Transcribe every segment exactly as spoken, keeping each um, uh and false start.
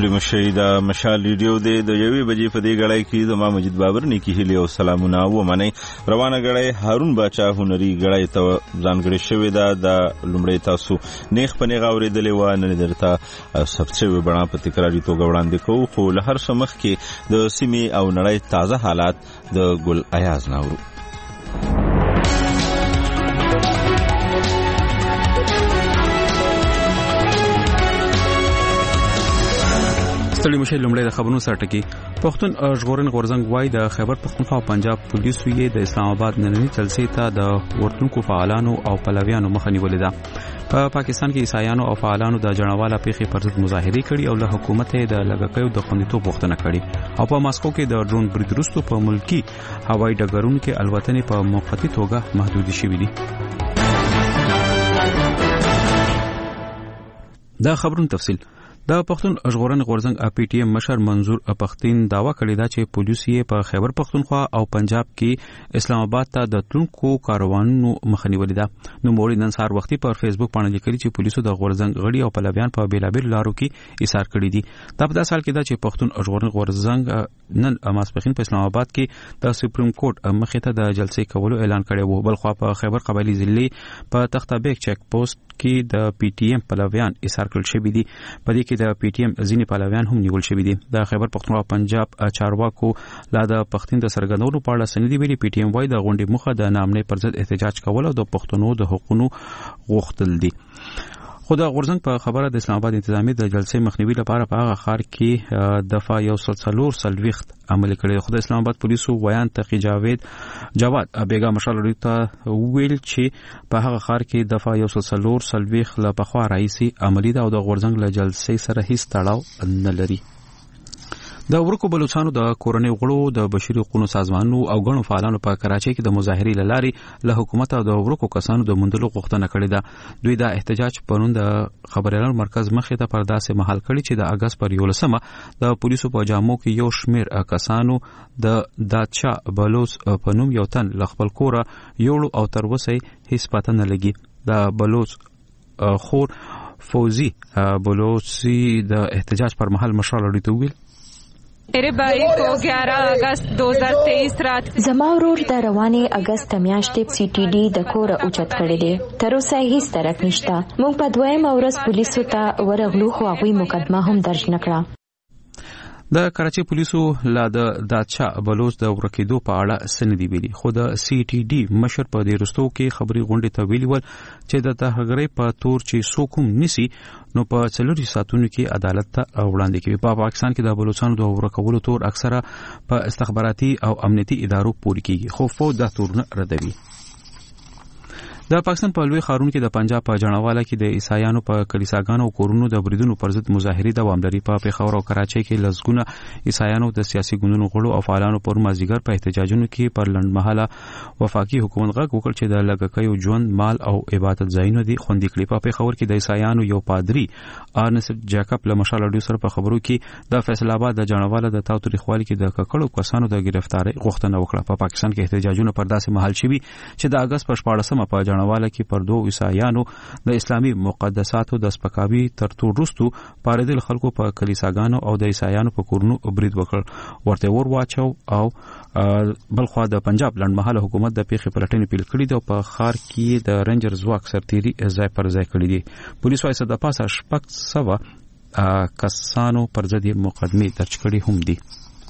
ستړي مشئ د مشال ریډیو دی د یوې بجې په دې غړای کې د ما مجید بابر نیکی هلي او سلامونه و منی روانه غړای هارون باچا هنري غړای ته ځانګړي شوې ده د لومړی تاسو نیخ په نیغه اورېدلې و نه درته سبڅوي بڼه په تکراري توګه وړاندې کوو خو له هر څه مخکې د سیمې او نړۍ تازه حالات د ګل ایاز ناورو. ستړي مشه لومړی د خبرونو سره ټکی پښتون ژغورن غورزنګ وای د خیبر پښتونخوا او پنجاب پولیسو یې د اسلام آباد نننی جلسې ته د ورتونکو فعالانو او پلویانو مخه نیولې ده. په پاکستان کې عیسایانو او فعالانو د جنواله پیښې پر ضد مظاهره کړي او له حکومت د لګکیو د خوندیتوب غوښتنه کړې او په ماسکو کې د ډرون برید وروسته په ملکی هوایي ډګرونو کې الوتنې په موقتی توګه محدود شوې دي. دا خبرونه تفصیل د پښتون ژغورن غورزنګ پی ټی ایم مشر منظور پښتين داوا کړی دا چې پولیس یې په خیبر پښتونخوا او پنجاب کې اسلام آباد ته د تلونکو کاروانونو مخنیولې ده. نو موري نن سهار وختي پر فیسبوک باندې لیکلي چې پولیسو د غورزنګ غړي او پلویان په بیلابیل لارو کې ایثار کړی دي. دا په داسې حال کې دا چې پښتون ژغورن غورزنګ نن ماسپخین په اسلام آباد کې د سپریم کورټ مخې ته د جلسې کولو اعلان کړی وو. بل خو په خیبر قبایلی ضلع په تخته بیگ چیک پوسټ کې د پی ټی ایم پلویان ایثار کړل شوی دي. په دې کې د پی ټی ایم ځینې پلویان هم نیول شوی دي. د خیبر پښتونخوا پنجاب چارواکو لا د پښتون د سرګندولو په اړه سندې ویلي. پی ټی ایم وايي د غونډې مخه د نامنې پر ضد احتجاج کول او د پښتنو د حقوقو غوښتل دي. خو د غورزنګ په خبره د اسلام آباد انتظامی د جلسې مخنیوي لپاره په هغه ښار کې دفعه یو سل څلور سلويخت عمل کړي. خو د اسلام آباد پولیسو ویان تقی جاوید جواد بیگا مشال ریته ویل چې په هغه ښار کې دفعه یو سل څلور سلويخت له پخوا رئیسي عملی ده او د غورزنګ له جلسې سره هیڅ تړاو نه لري. د ورکو بلوچستان د کورنۍ غړو د بشري حقوقو سازمانونو او غړو فعالانو په کراچۍ کې د مظاهرې لاري له حکومت او د ورکو کسانو د مندلو غوښتنه کړې ده. دوی دا احتجاج پرون د خبريالانو مرکز مخې ته پرداسه محل کړي چې د اگست پر یولسمه د پولیسو په جامو کې یو شمیر کسانو د داتشا بلوچ په نوم یو تن ل خپل کوره یوړو او تر اوسه هیڅ پته نه لګي. د بلوچ خور فوزي بلوچي د احتجاج پر محل مشال لري ویل میرے بھائی کو گیارہ اگست دو ہزار تیئیس رات زما ورور د روانې اگست میاشتې سی ټي ډي د کوره اوچت کړی دی. تر اوسه هیڅ طرف نشته. موږ په دویمه ورځ پولیسو ته ورغلو خو هغوی مقدمه هم درج نه کړه. د کراچۍ پولیسو لا د داتشا بلوچ د ورکېدو په اړه سندې ویلي. خو د سی ټي ډي مشر په دې رستو کې خبري غونډې ته ویلي ول چې د تهګرۍ په تور چې څوک هم نسی نو په څلوري ساتونو کې عدالت ته وړاندې کوي. په پاکستان کې د بلوچستان د ورکولو تور اکثره په استخباراتي او امنیتي ادارو پورې کیږي خو فوج د تورونه ردوي. د پاکستان په لوی ښارونو کې د پنجاب په جنواله کې د عیسایانو په کلیساګانو او کورونو د بریدونو پر ضد مظاهرې دوام لري. په پېښور او کراچۍ کې لږونه عیسایانو د سیاسي ګوندونو غړو او فعالانو پر مازیګر په احتجاجونو کې پر لنډمهاله وفاقي حکومت غږ وکړ چې د لګکیو ژوند مال او عبادت ځایونه دي خوندي کړي. په پېښور کې د عیسایانو یو پادری ارنست جاکب له مشال اډیو سره په خبرو کې د فیصل آباد د جنواله د تاوتریخوالي کې د ککړو کسانو د گرفتاری غوښتنه وکړه. په پاکستان کې احتجاجونه پر داسې مهال شوي چې د اگست په شپاړسمه په جنواله کې پر دوه عیسایانو د اسلامي مقدساتو د سپکاوي ترتو رستو پاردل خلکو په کلیساګانو او د عیسایانو په کورونو برید وکړ ورته ور واچو او بلخوا د پنجاب لنډمهاله حکومت د پیښې پلټنې پیل کړې ده او په ښار کې د رینجر ځواک سرتيري ځای پر ځای کړی دي. پولیسو وايي د پاسه شپږ سوه کسانو پر ضد مقدمې درج کړې هم دي.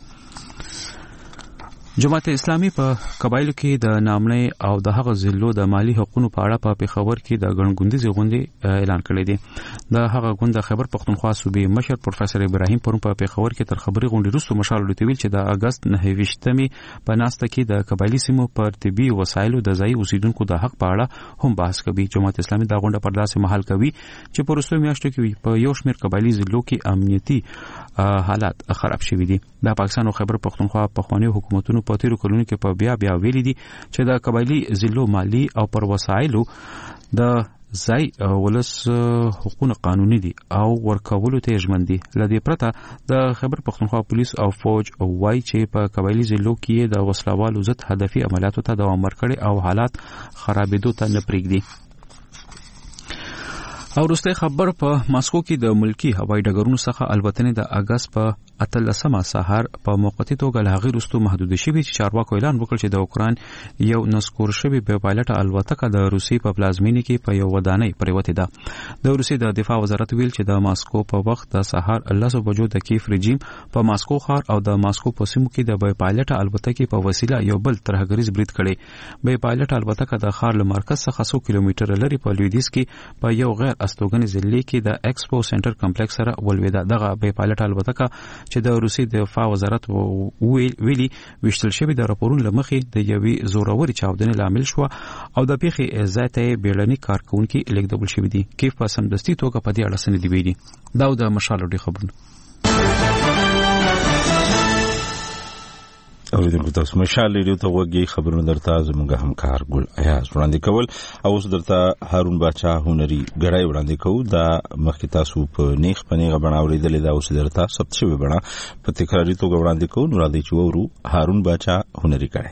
جماعت اسلامي په قبایلو کې د نامنې او د هغه ضلعو د مالی حقوقو په اړه په پېښور کې د غړنګوندیزي غونډې اعلان کړی دی. د هغه غونډه خیبر پښتونخوا صوبې مشر پروفیسور ابراهیم پرون په پېښور کې تر خبري غونډې وروسته مشال لوتویل چې د اگست نهه ویشتمې په ناسته کې د قبایلی سیمو پر طبي وسایلو د ځای اوسیدونکو د حق په اړه هم بحث کوي. جماعت اسلامي دا غونډه پر داسې محل کوي چې په وروستیو میاشتو کې په یو شمېر قبایلی ضلعو کې امنیتي حالات خراب شوي دي. د پاکستان او خیبر پښتونخوا په خواني حکومتونو په تیرو کلونو کې په بیا بیا ویلي دي چې د قبایلی ضلعو مالی او پر وسایلو د ځای ولس حقوق قانوني دي او ورکولو ته ژمن دي. لدې پرته د خیبر پښتونخوا پولیس او فوج وايي چې په قبایلی ضلعو کې د وسلوالو ضد هدفي عملیاتو ته دوام ورکړي او حالات خرابېدو ته نه پرېږدي. او وروسته خبر په ماسکو کې د ملکی هوایي ډګرونو څخه الوتنې د اگست په اتلسمه سهار په موقتی توګه له هغې وروسته محدود شوي چې چارواکو اعلان وکړ چې د اوکران یو نسکور شوی بې پایلټه الوتکه د روسیې په پلازمینه کې په یو ودانۍ پریوتې ده. د روسیې د دفاع وزارت ویل چې د ماسکو په وخت د سهار لسو بجو د کیف رژیم په ماسکو ښار او د ماسکو په سیمو کې د بې پایلټه الوتکې په وسیله یو بل ترهګریز برید کړی. بې پایلټه الوتکه د ښار له مرکز څخه څو کیلومتره لرې په لویدیځ کې په یو غیر استوګنې ضلع کې د ایکسپو سنټر کمپلیکس سره ولوېده. دغه بې پایلټه الوتکه چې د روسیې د دفاع وزارت ویلي وشتل شوی د راپورونو لمخې د یوې زوروري چاودنې لامل شو او د پیښې ځای ته بیړني کارکونکي لیږدول شوي دي. کیف په سمدستي توګه په دې اړه څه نه دي ویلي. دا د مشال ډېر خبرونه اوریدونکو تاسو مشال ریډیو ته وګورئ. خبرونه درته زموږ همکار ګل ایاز وړاندې کول او اوس درته هارون باچا هنري غړای وړاندې کوو. دا مخکې تاسو په نیخ پنیغه بڼه اوریدلې دا اوس درته ثبت شوی بڼه په تکراري توګه وړاندې کوو. نو راځي چې ورو هارون باچا هنري غړای.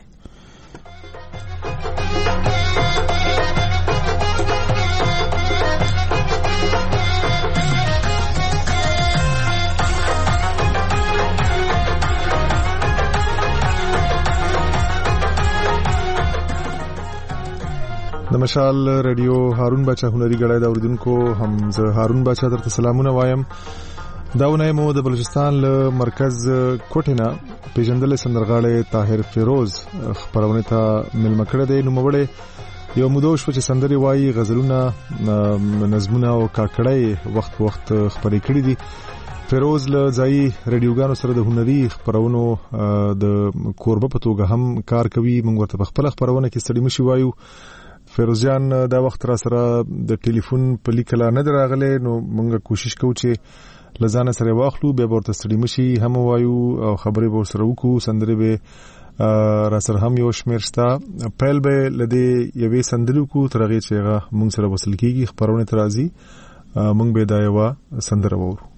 د مشال ریډیو هارون باچا هنري غړای دا اوریدونکو هم زه هارون باچا درته سلامونه وایم. دا ونه مو د بلوچستان له مرکز کوټینا پیژندل سندرغاړی طاهر فیروز خبرونه ته ملمه کړه دی. نو موړې یو مودو شو چې سندري وایي غزلونه نظمونه او کاکړی وخت وخت خبرې کړې دي. فیروز له ځای ریډیوګانو سره د هنري خبرونو د کوربه په توګه هم کار کوي. موږ ورته په خپل خبرونه کې ستړي مشي وایو. فیروز جان دا وخت را سره د ټلیفون په لیکلا نه دراغله. نو موږ کوشش کوو چې لزانه سره واخلو به ورته ستړي مشي هم وایو او خبرې به سره وکړو. سندري به را سره هم یو شمیر شته. پیل به لدی یوې سندلو کو ترغه چې هغه موږ سره وصل کیږي خبرونه ترازی موږ به دا یو سندره وورو.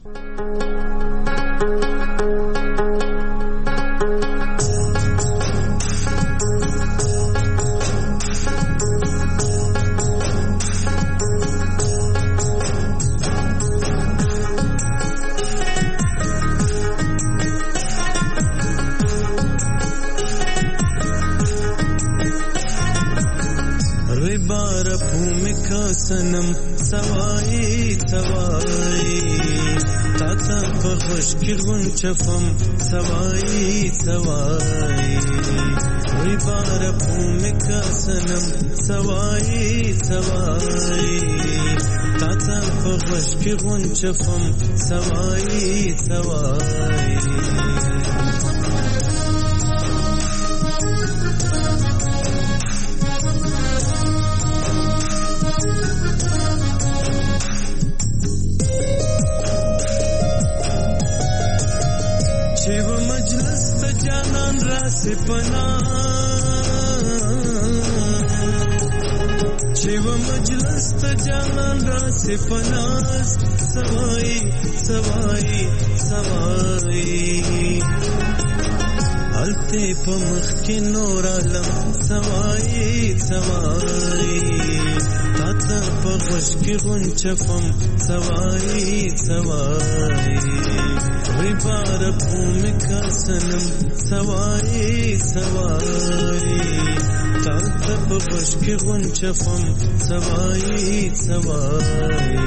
सनम सवाई सवाई ताता बखश किरवन चफम सवाई सवाई वही बार भूमि का सनम सवाई सवाई ताता बखश किरवन चफम सवाई सवाई पना शिव मजलस जान रास पनास सवाई सवाई सवाई अलते पमख के नूर आलम सवाई सवाई ताता पगश के गुंचफम सवाई सवाई विबार भूमिका सनम सवाई सवाई ताता पगश के गुंचफम सवाई सवाई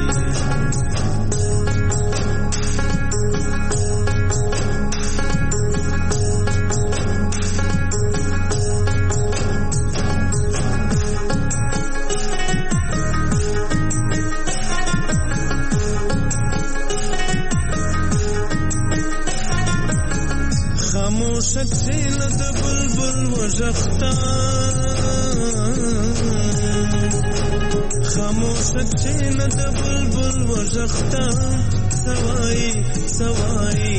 خاموش چین د بلبل وژختا سوای سوای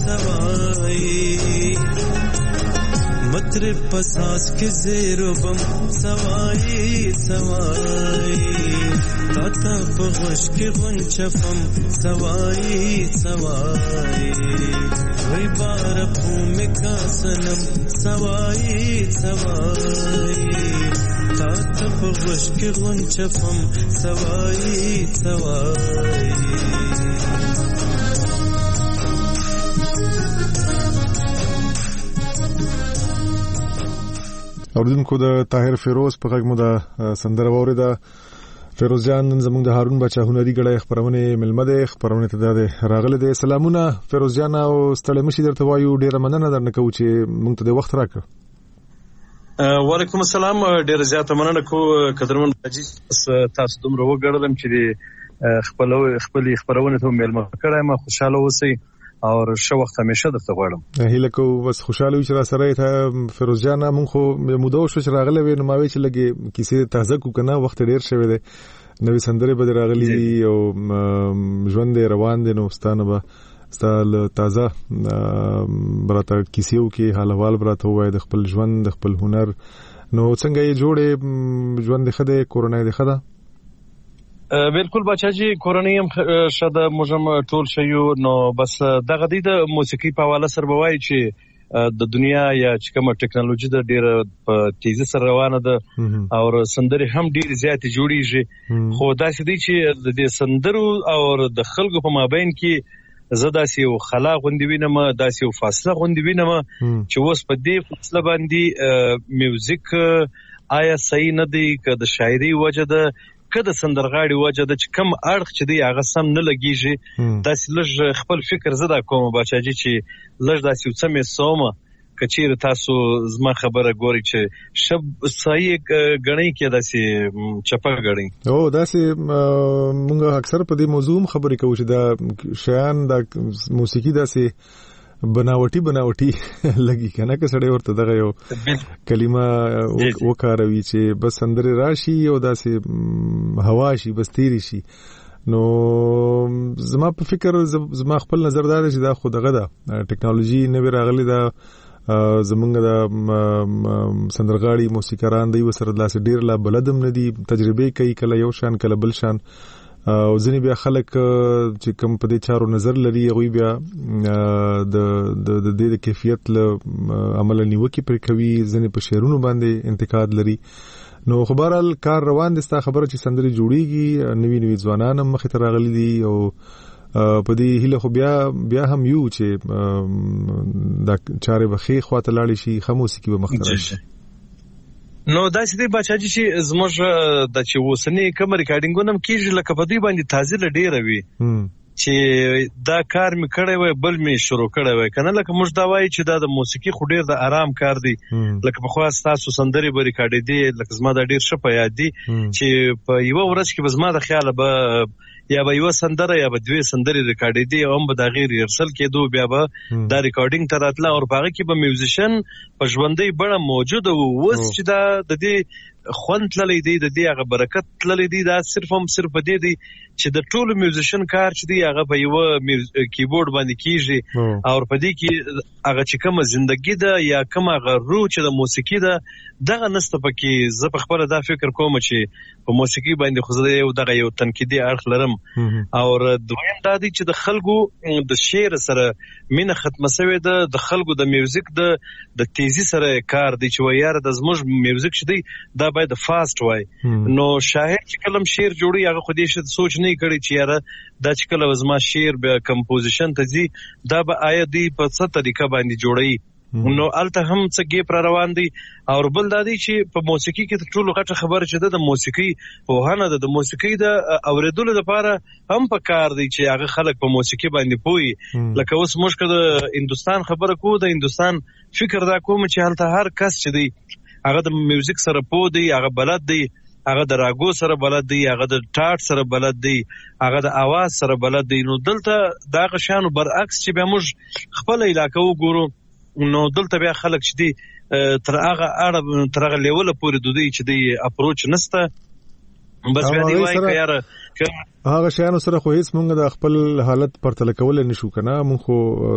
سوای مطرب پساس کے زیر بم سوای سوای تاتا بغش کے غنچفم سوای سوای وی بار بھومکا سنم سوای سوای تا ته په غوږ کې غونچفم سوایي سوایي اوردونکو د طاهر فیروز په غږ مو د سندره واوریده. فیروز جان زموږ د هارون بچا هنري غړی خبرونه ملمه ده خبرونه ته ده راغله ده. سلامونه فیروز جان او ستړي مشي درته وایو ډیره مننه درنه کوم چې موږ ته د وخت راکړ. وعلیکم السلام ډیره زیاته مننه کو قدرمن حاجی تاسو دومره وګړلم چې خپل خپل خبرونه ته ملمه کړم. ما خوشاله اوسئ او ښه وخت همیشه درته غواړم. هیله کو بس خوشاله وي چې را سره ته فیروز جان مونږ خو موده شو چې راغله وې نو ما وی چې لګي کیسه تازه کو کنه وخت ډیر شوی دی نوې سندره به راغلي او ژوند روان دي نو ستانه به ستال تازه براته کیسیو کې حال احوال براته وای د خپل ژوند د خپل هنر نو څنګه یې جوړې ژوند خده کورونا دې خده. بالکل بچاجي کورنۍ هم شاده موږ ټول شيو نو بس دغه د موسیقي په حواله سره بوای چې د دنیا یا چې کومه ټکنالوژي د ډیره په تیزی سره روانه ده او سندري هم ډیر زیات جوړیږي خو دا سدي چې د سندرو او د خلکو په مابین کې زدا سیو خلا غوندي وینم دا سیو فاصله غوندي وینم چې اوس په دې فاصله باندې میوزیک آیا صحیح نه دی که د شاعري وجه ده کده سندرغاړي وجه د کم اړخ چې دی هغه سم نه لګیږي دا لږ خپل فکر زده کوم بچاجي چې لږ داسې څه مې سومه کچیر تاسو زما خبره ګوري چې شب صحیح غړی کې داسې چپه غړی او داسې موږ اکثر په دې موضوع خبرې کوو چې دا شیان د موسیقي داسې بناوټي بناوټي لګي کنه که سړی ورته دغه یو کلمه وکاروي چې بس اندر راشي او داسې هوا شي بس تیری شي نو زما په فکر زما خپل نظر دا چې دا خو دغه ده ټکنالوژي نوې راغلي ده زمونږ د سندرغاړي موسیقاران دی وسره داسې ډیر لا بلدم نه دي تجربه کوي کله یو شان کله بل شان او ځنی بیا خلک چې کوم په دې چارو نظر لري غوي بیا د د د د کیفیت له عمل نیوکي پر کوي ځنی په شعرونو باندې انتقاد لري نو خبرال کار روان دي ستا خبره چې سندري جوړيږي نوی نوی ځوانان مخ ته راغلي دي او په دې هله خو بیا بیا هم یو چې د چارې بخي خواته لاړ شي خاموسي کې به مختره شي نو دا چې بچاجي چې زموږ د چې وسنی کوم ریکارډینګونه کیږي لکه په دې باندې تازه لډیره وي چې دا کار می کړی وای بل می شروع کړی وای کنه لکه موږ دا وایي چې دا د موسیقي خو ډیر د آرام کار دی لکه په خاص تاسو سندري به ریکارډ دي لکه زما دا ډیر ښه په یاد دي چې په یو ورځ کې زما د خیال به یا به یو سندره یا به دوی سندري ریکارډ دي او هم به دا غیر ریهرسل کېدو بیا به دا ریکارډینګ تر اتله او په هغه کې به میوزیشن په ژوندۍ بڼه موجود وو اوس چې دا د دې خوند تللی دی د دې هغه برکت تللی دی دا صرف هم صرف دې دی چې د ټولو میوزیشن کار چې دی هغه په یو کیبورډ باندې کیږي او په دې کې هغه چې کومه ژوندۍ ده یا کومه غرو چې د موسیقي ده دغه نسته پکې زه په خپل دا فکر کوم چې په موسیقي باندې خو زه یو دغه یو تنقیدي اړخ لرم او دویم دا دی چې د خلکو د شعر سره مینه ختمه شوې ده د خلکو د میوزیک د د تیزی سره کار دی چې وایره د زموږ میوزیک شې دی دا باید فاست وای نو شاعر چې کلم شعر جوړي هغه خو دې شته سوچ نه کړي چې یاره دا چې کله زما شعر به کمپوزیشن ته ځي دا به آیا دی په څه طریقه باندې جوړي نو الته هم څه ګیپ را روان دي او بل دا دی چې په موسیقي کې ټول غټه خبره چې د موسیقي په هانه د موسیقي د اوریدلو لپاره هم په کار دی چې هغه خلک په موسیقي باندې پوي لکه اوس موږ د هندستان خبره کو د هندستان فکر دا کوم چې هلته هر کس چې دی هغه د میوزیک سره پو دی هغه بلد دی هغه د راګو سره بلد دی هغه د ټاټ سره بلد دی هغه د आवाज سره بلد دی نو دلته دا غشانو برعکس چې به موږ خپل علاقه وګورو نو دلته بیا خلک چې دی تر هغه اړه تر هغه لیول پورې دوی چې دی اپروچ نسته بس بیا دی وای کياره هغه شیانو سره خو هیڅ مونږ د خپل حالت پرتل کول نشو کنه مونږ خو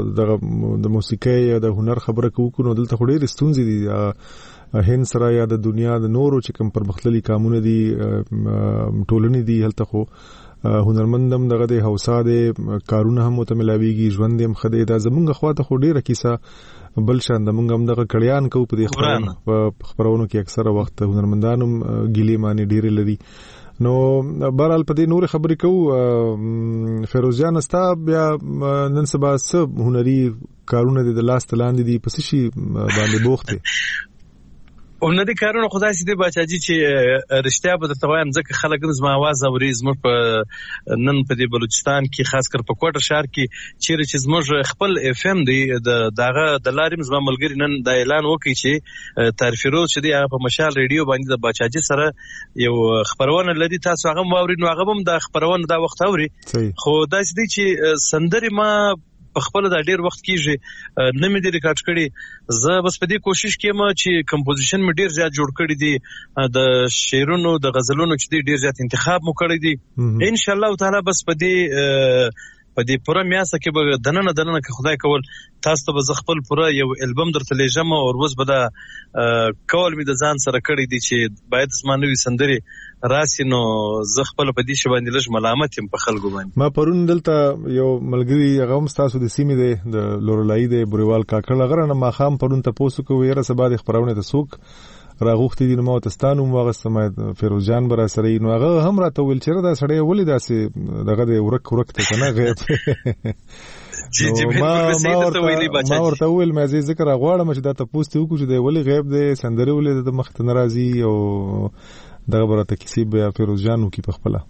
د موسیقي یا د هنر خبره کوو نو دلته خو ډېر ستونزې دي هند سره یا د دنیا د نورو چې کوم پرمختللي قانون دي ټولنې دي هلته خو هنرمندم دغه د هوسا د کارونه هم متملاویږي ژوند هم خدای دا زمونږ خواته خو ډیره کیسه بل شان د مونږ هم دغه کړیان کو په دې خبرونو په خبرونو کې اکثره وخت هنرمندانو ګیلې معنی ډیره لري. نو بهرحال په دې نور خبرې کوو. فیروز جان استا بیا نن سبا سب هنري کارونه د لاس تلاندې دي پس شي باندې بوخته هنري کارونه خدای سي دې بچاجي چې رښتیا به درته وایم ځکه خلک هم زما आवाज اوري زموږ په نن په دې بلوچستان کې خاص کر په کوټه شهر کې چیرې چې زموږ خپل اف ام دی د داغه د لاریم زما ملګری نن د اعلان وکړي چې تعرفیروز چې دی په مشال ریډیو باندې د بچاجي سره یو خبرونه لدی تاسو هغه واوري نو هغه هم د خبرونه دا وخت اوري خو دا چې چې سندري ما په خپل دا ډیر وخت کېږي نه مې د ریکارډ کړي زه بس په دې کوشش کوم چې کمپوزیشن مې ډیر زیات جوړ کړی دی د شعرونو د غزلونو چې ډیر زیات انتخاب مو کړی دی ان شاء الله تعالی بس په دې په دې پوره میاسه کې به دننه دننه کې خدای کول تاسو ته به خپل پوره یو البم درته لېږم او ورځ به دا کول مې د ځان سره کړی دی چې باید زمانوي سندري راسي نو زه خپل په دې شباندې لږ ملامت يم په خلکو باندې. ما پرون دلته یو ملګری هغه هم تاسو د سیمې دی د لورلای دی بریوال کاکړ غره نه ما خام پرون ته پوسو کوي را سبا د خبرونه ته سوق راغوختي دي نو ما تستانو مغه سمات فیروز جان برا سره نو هغه هم راته ویل چې دا سړی ولې داسې دغه د ورک ورک ته کنه غیب جی جی ما ما ورته ویل مې زه ذکر غواړم چې دا تاسو ته وکړو چې دی ولې غیب دی سندري ولې د مخ ته ناراضي او دغه برته کسی بیا فیروز جانو کی په خپل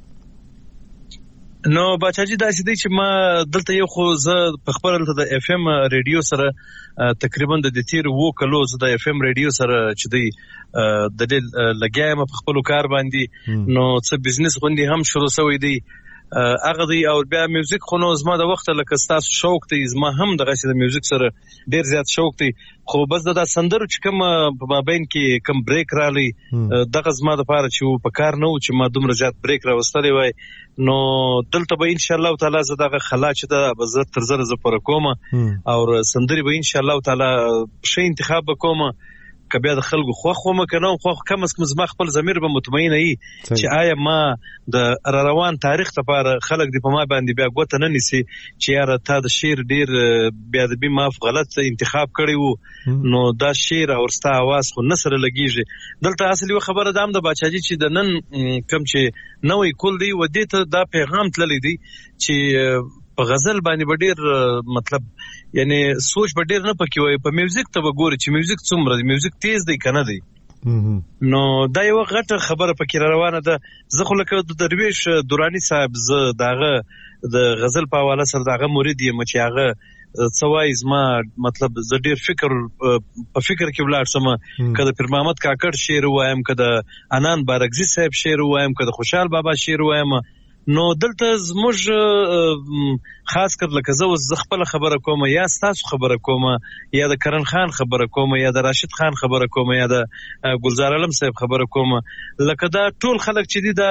نو بچاجي دا چې دی چې ما دلته یو خو زه په خپل د اف ام ریډیو سره تقریبا د تیر وو کلو زه د اف ام ریډیو سره چې دی د دې لګایم په خپل کار باندې نو څه بزنس غوندي هم شروع شوی دی هغه دی او بیا میوزیک خو نو زما د وخت لکه تاسو شوق دی زما هم دغه چې د میوزیک سره ډیر زیات شوق دی خو بس د سندرو چې کوم په مابین کې کوم بریک رالی دغه زما د پاره چې په کار نه و چې ما دومره زیات بریک راوستلی وای نو دلته به ان شاء الله تعالی زه دغه خلا چې د بزر تر زره ز پر کوم او سندري به ان شاء الله تعالی شي انتخاب کوم کبیا د خلکو خو خو مکنه خو کم از کم زما خپل ضمیر به مطمئن وي چې آیا ما د روان تاریخ لپاره خلک دی په ما باندې بیا غوته نه نسی چې یاره تا د شعر ډیر بیا د بي ماف غلط انتخاب کړی وو نو دا شعر او ورستا आवाज خو نسره لګیږي دلته اصلي خبره دام د بچاجي چې د نن کم چې نوې کول دی و دې ته دا پیغام تللی دی چې په غزل باندې ډیر مطلب یعنی سوچ به ډیر نه پکې وای په میوزیک ته وګوري چې میوزیک څومره دی میوزیک تیز دی کنه دی نو دا یو غټه خبره پکې روانه ده زه خو لکه د درویش دورانی صاحب زه داغه د غزل په حواله سره داغه مرید یم چې هغه څوای زما مطلب زه ډیر فکر په فکر کې ولاړ سم کله پیر محمد کاکړ شعر وایم کله انان بارګزی صاحب شعر وایم کله خوشحال بابا شعر وایم نو دلته زموږ خاص کر لکه زه خپل خبره کوم یا تاسو خبره کوم یا د کرن خان خبره کوم یا د راشد خان خبره کوم یا د ګلزار علم صاحب خبره کوم لکه دا ټول خلک چې دي دا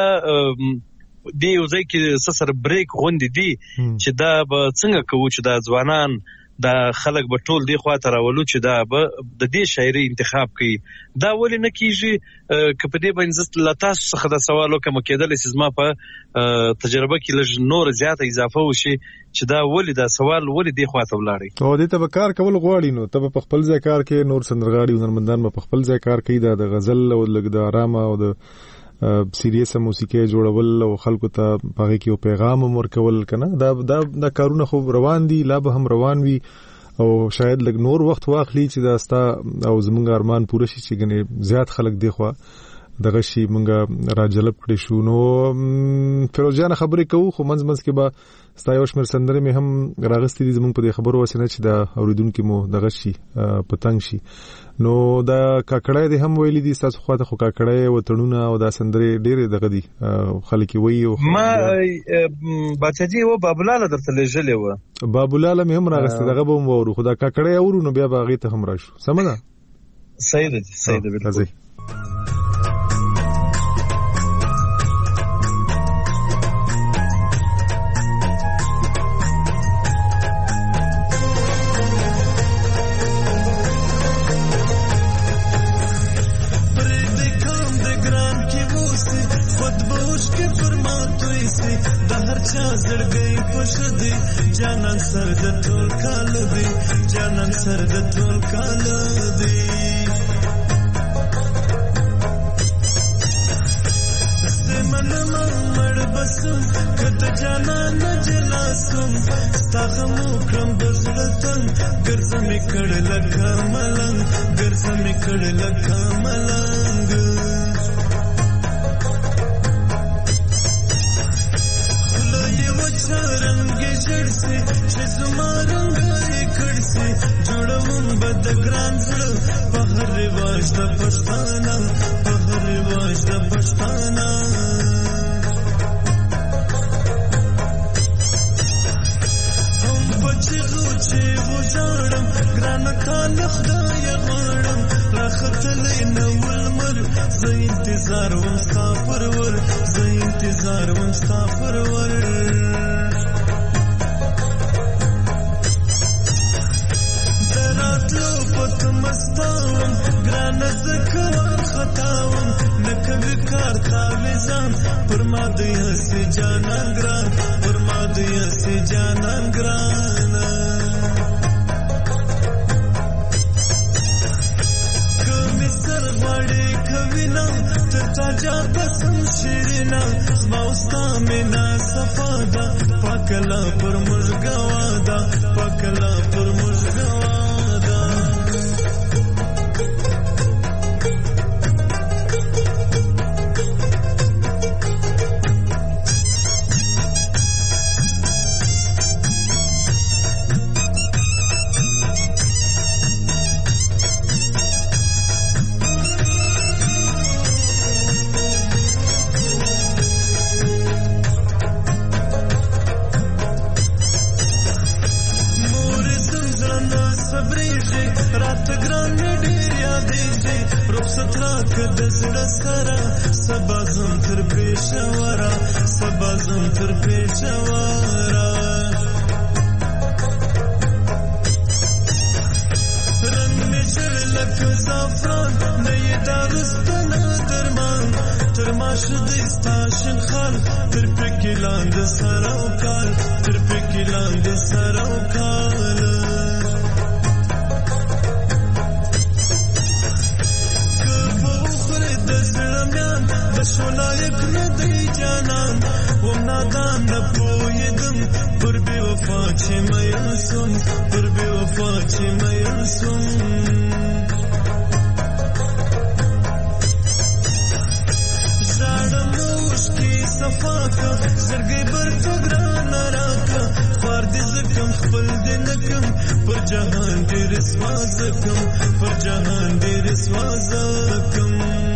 دی یو ځای کې سره بریک غوندي دي چې دا به څنګه کوو چې دا ځوانان دا خلک به ټول دی خواته راولو چې دا به د دې شاعري انتخاب کوي دا ولې نه کیږي که په دې باندې لتاسو څخه دا سوال وکم کېدل چې زما په تجربه کې لږ نور زیاته اضافه وشي چې دا ولې دا سوال ولې دی خواته ولاړی او دې ته به کار کول غواړي نو ته په خپل ځای کار کې نور سندرغاړي هنرمندان په خپل ځای کار کوي دا د غزل او لګ د آرام او د سیریس موسیقي جوړول او خلکو ته پاره کې یو پیغام ورکول کنه دا دا د کارونه خو روان دي لا به هم روان وي او شاید لګ نور وخت واخلي چې دا ستا او زمونږ ارمان پوره شي چې ګنې زیات خلک دی خو دغه شی مونږه راجلب کړی شو نو فیروز جان خبرې کوو خو منځ منځ کې به ستا یو شمېر سندرې مې هم راغستې دي زمونږ په دې خبرو وسینه چې دا اوریدونکو مو دغه شي پتنګ شي نو دا کاکړای دې هم ویلي دي تاسو خواته خو کاکړای وطنونه او دا سندرې ډېرې دغه دي خلک وایي او ما بچجی و بابولاله درته لېږلې و بابولاله مې هم راغستې دغه به مو ورو خدا کاکړای اورو نو بیا باغې ته هم راشو سم ده صحیح ده صحیح ده بالکل د هرچا زړګي خوش دي جانان سر د ټول کال دي جانان سر د ټول کال دي زمن مړ بسم کته جانان جلاسم ستغمو کرم بزړتن ګرځم کړه لکه ملنګ ګرځم کړه لکه ملنګ رنگی جړسي چې زما رنگي کړسي جوړوم بد ګران زړه په هر رواج د پښتانه په هر رواج د پښتانه هم پچغو چې وځړم ګران کال خدای غړم راختلې نو ولمر زه انتظار وم سفر ور زه انتظار وم سفر ور مستاوم ګران زکوار خطاوم نکوي کار تاویزان پر ما دی هسي جانان ګران پر ما دی هسي جانان ګران کومي سر غواړي کوي نه تر تا جا پسم شیرینا زما وستا مینا صفادا پاکلا پر موږ غوادا پاکلا پر موږ غوادا سبازم تر پیشوارا سبازم تر پیشوارا رنگ می جر لک زعفران نی دارستان درمان تر ماشد استاشن خال تر پکیلاند سراو کال تر پکیلاند سراو کال شولایک ندی جانان و نادان نپویدم پر بی وفا چی میلسم پر بی وفا چی میلسم جرادم نوشکی صفاکا زرگی بر فگران راکا خوار دی زکم خپل دی نکم پر جهان دی رسوا زکم پر جهان دی رسوا زکم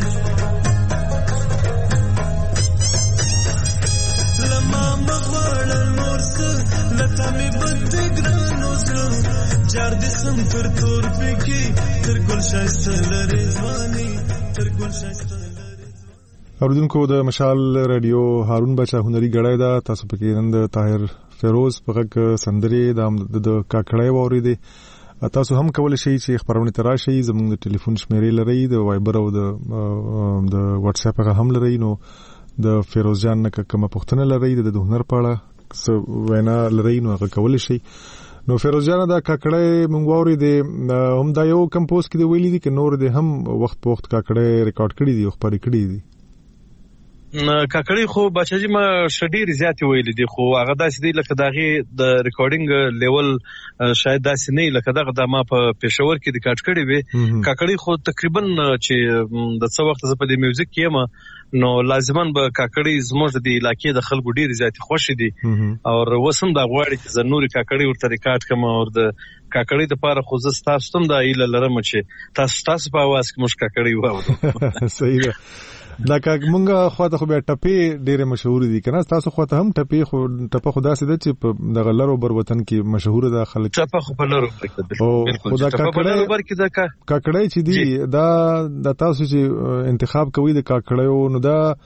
لتامي بدګران وزلم جار دې سم تر تور پکې تر ګل شایسته لریزواني تر ګل شایسته اوردونکو د مشال رادیو هارون بچا هنري غړای دا تاسو پکې نن د طاهر فیروز پغه سندري د کاکړای ووري دي تاسو هم کولای شئ چې خبرونه تراشي زموږ د ټلیفون شمیرې لري د وایبر او د د واتس اپ هغه هم لري نو د فیروز جان نه کومه پوښتنه لري د هنر په اړه څه وینا لري نو هغه کولای شي نو فیروز جان دا کاکړې مونږ ووري دي هم دا یو کمپوز کې دی ویلي دي ک نور دي هم وخت په وخت کاکړې ریکارډ کړی دي او خبرې کړی دي کاکړې خو بچاجي ما شډیر زیات ویل دي خو هغه داسې دی لکه داغه د ریکارډینګ لیول شاید داسې نه لکه دغه د ما په پېښور کې ریکارډ کړی وي کاکړې خو تقریبا چې د څو وخت زه په دې میوزیک کې ما نو لازمان به کاکړې زموږ د علاقې د خلکو ډیر زیات خوښ دي او وسم دا غواړي چې زنوري کاکړې ورته ریکارډ کړم او د کاکړې د پاره خو زه تاسو ته دا ایله لرم چې تاسو تاسو په आवाज کې مش کاکړې وایو صحیح ده دا کاک مونږه خواته خو به ټپی ډیره مشهور دي کنه تاسو خواته هم ټپی خو ټپه خدا سي د چې د غلرو بر وطن کې مشهور ده خلک ټپه خو بلرو بالکل خدا کاکړې بر کې دا کاکړې چې دي دا د تاسو چې انتخاب کوي د کاکړې نو دا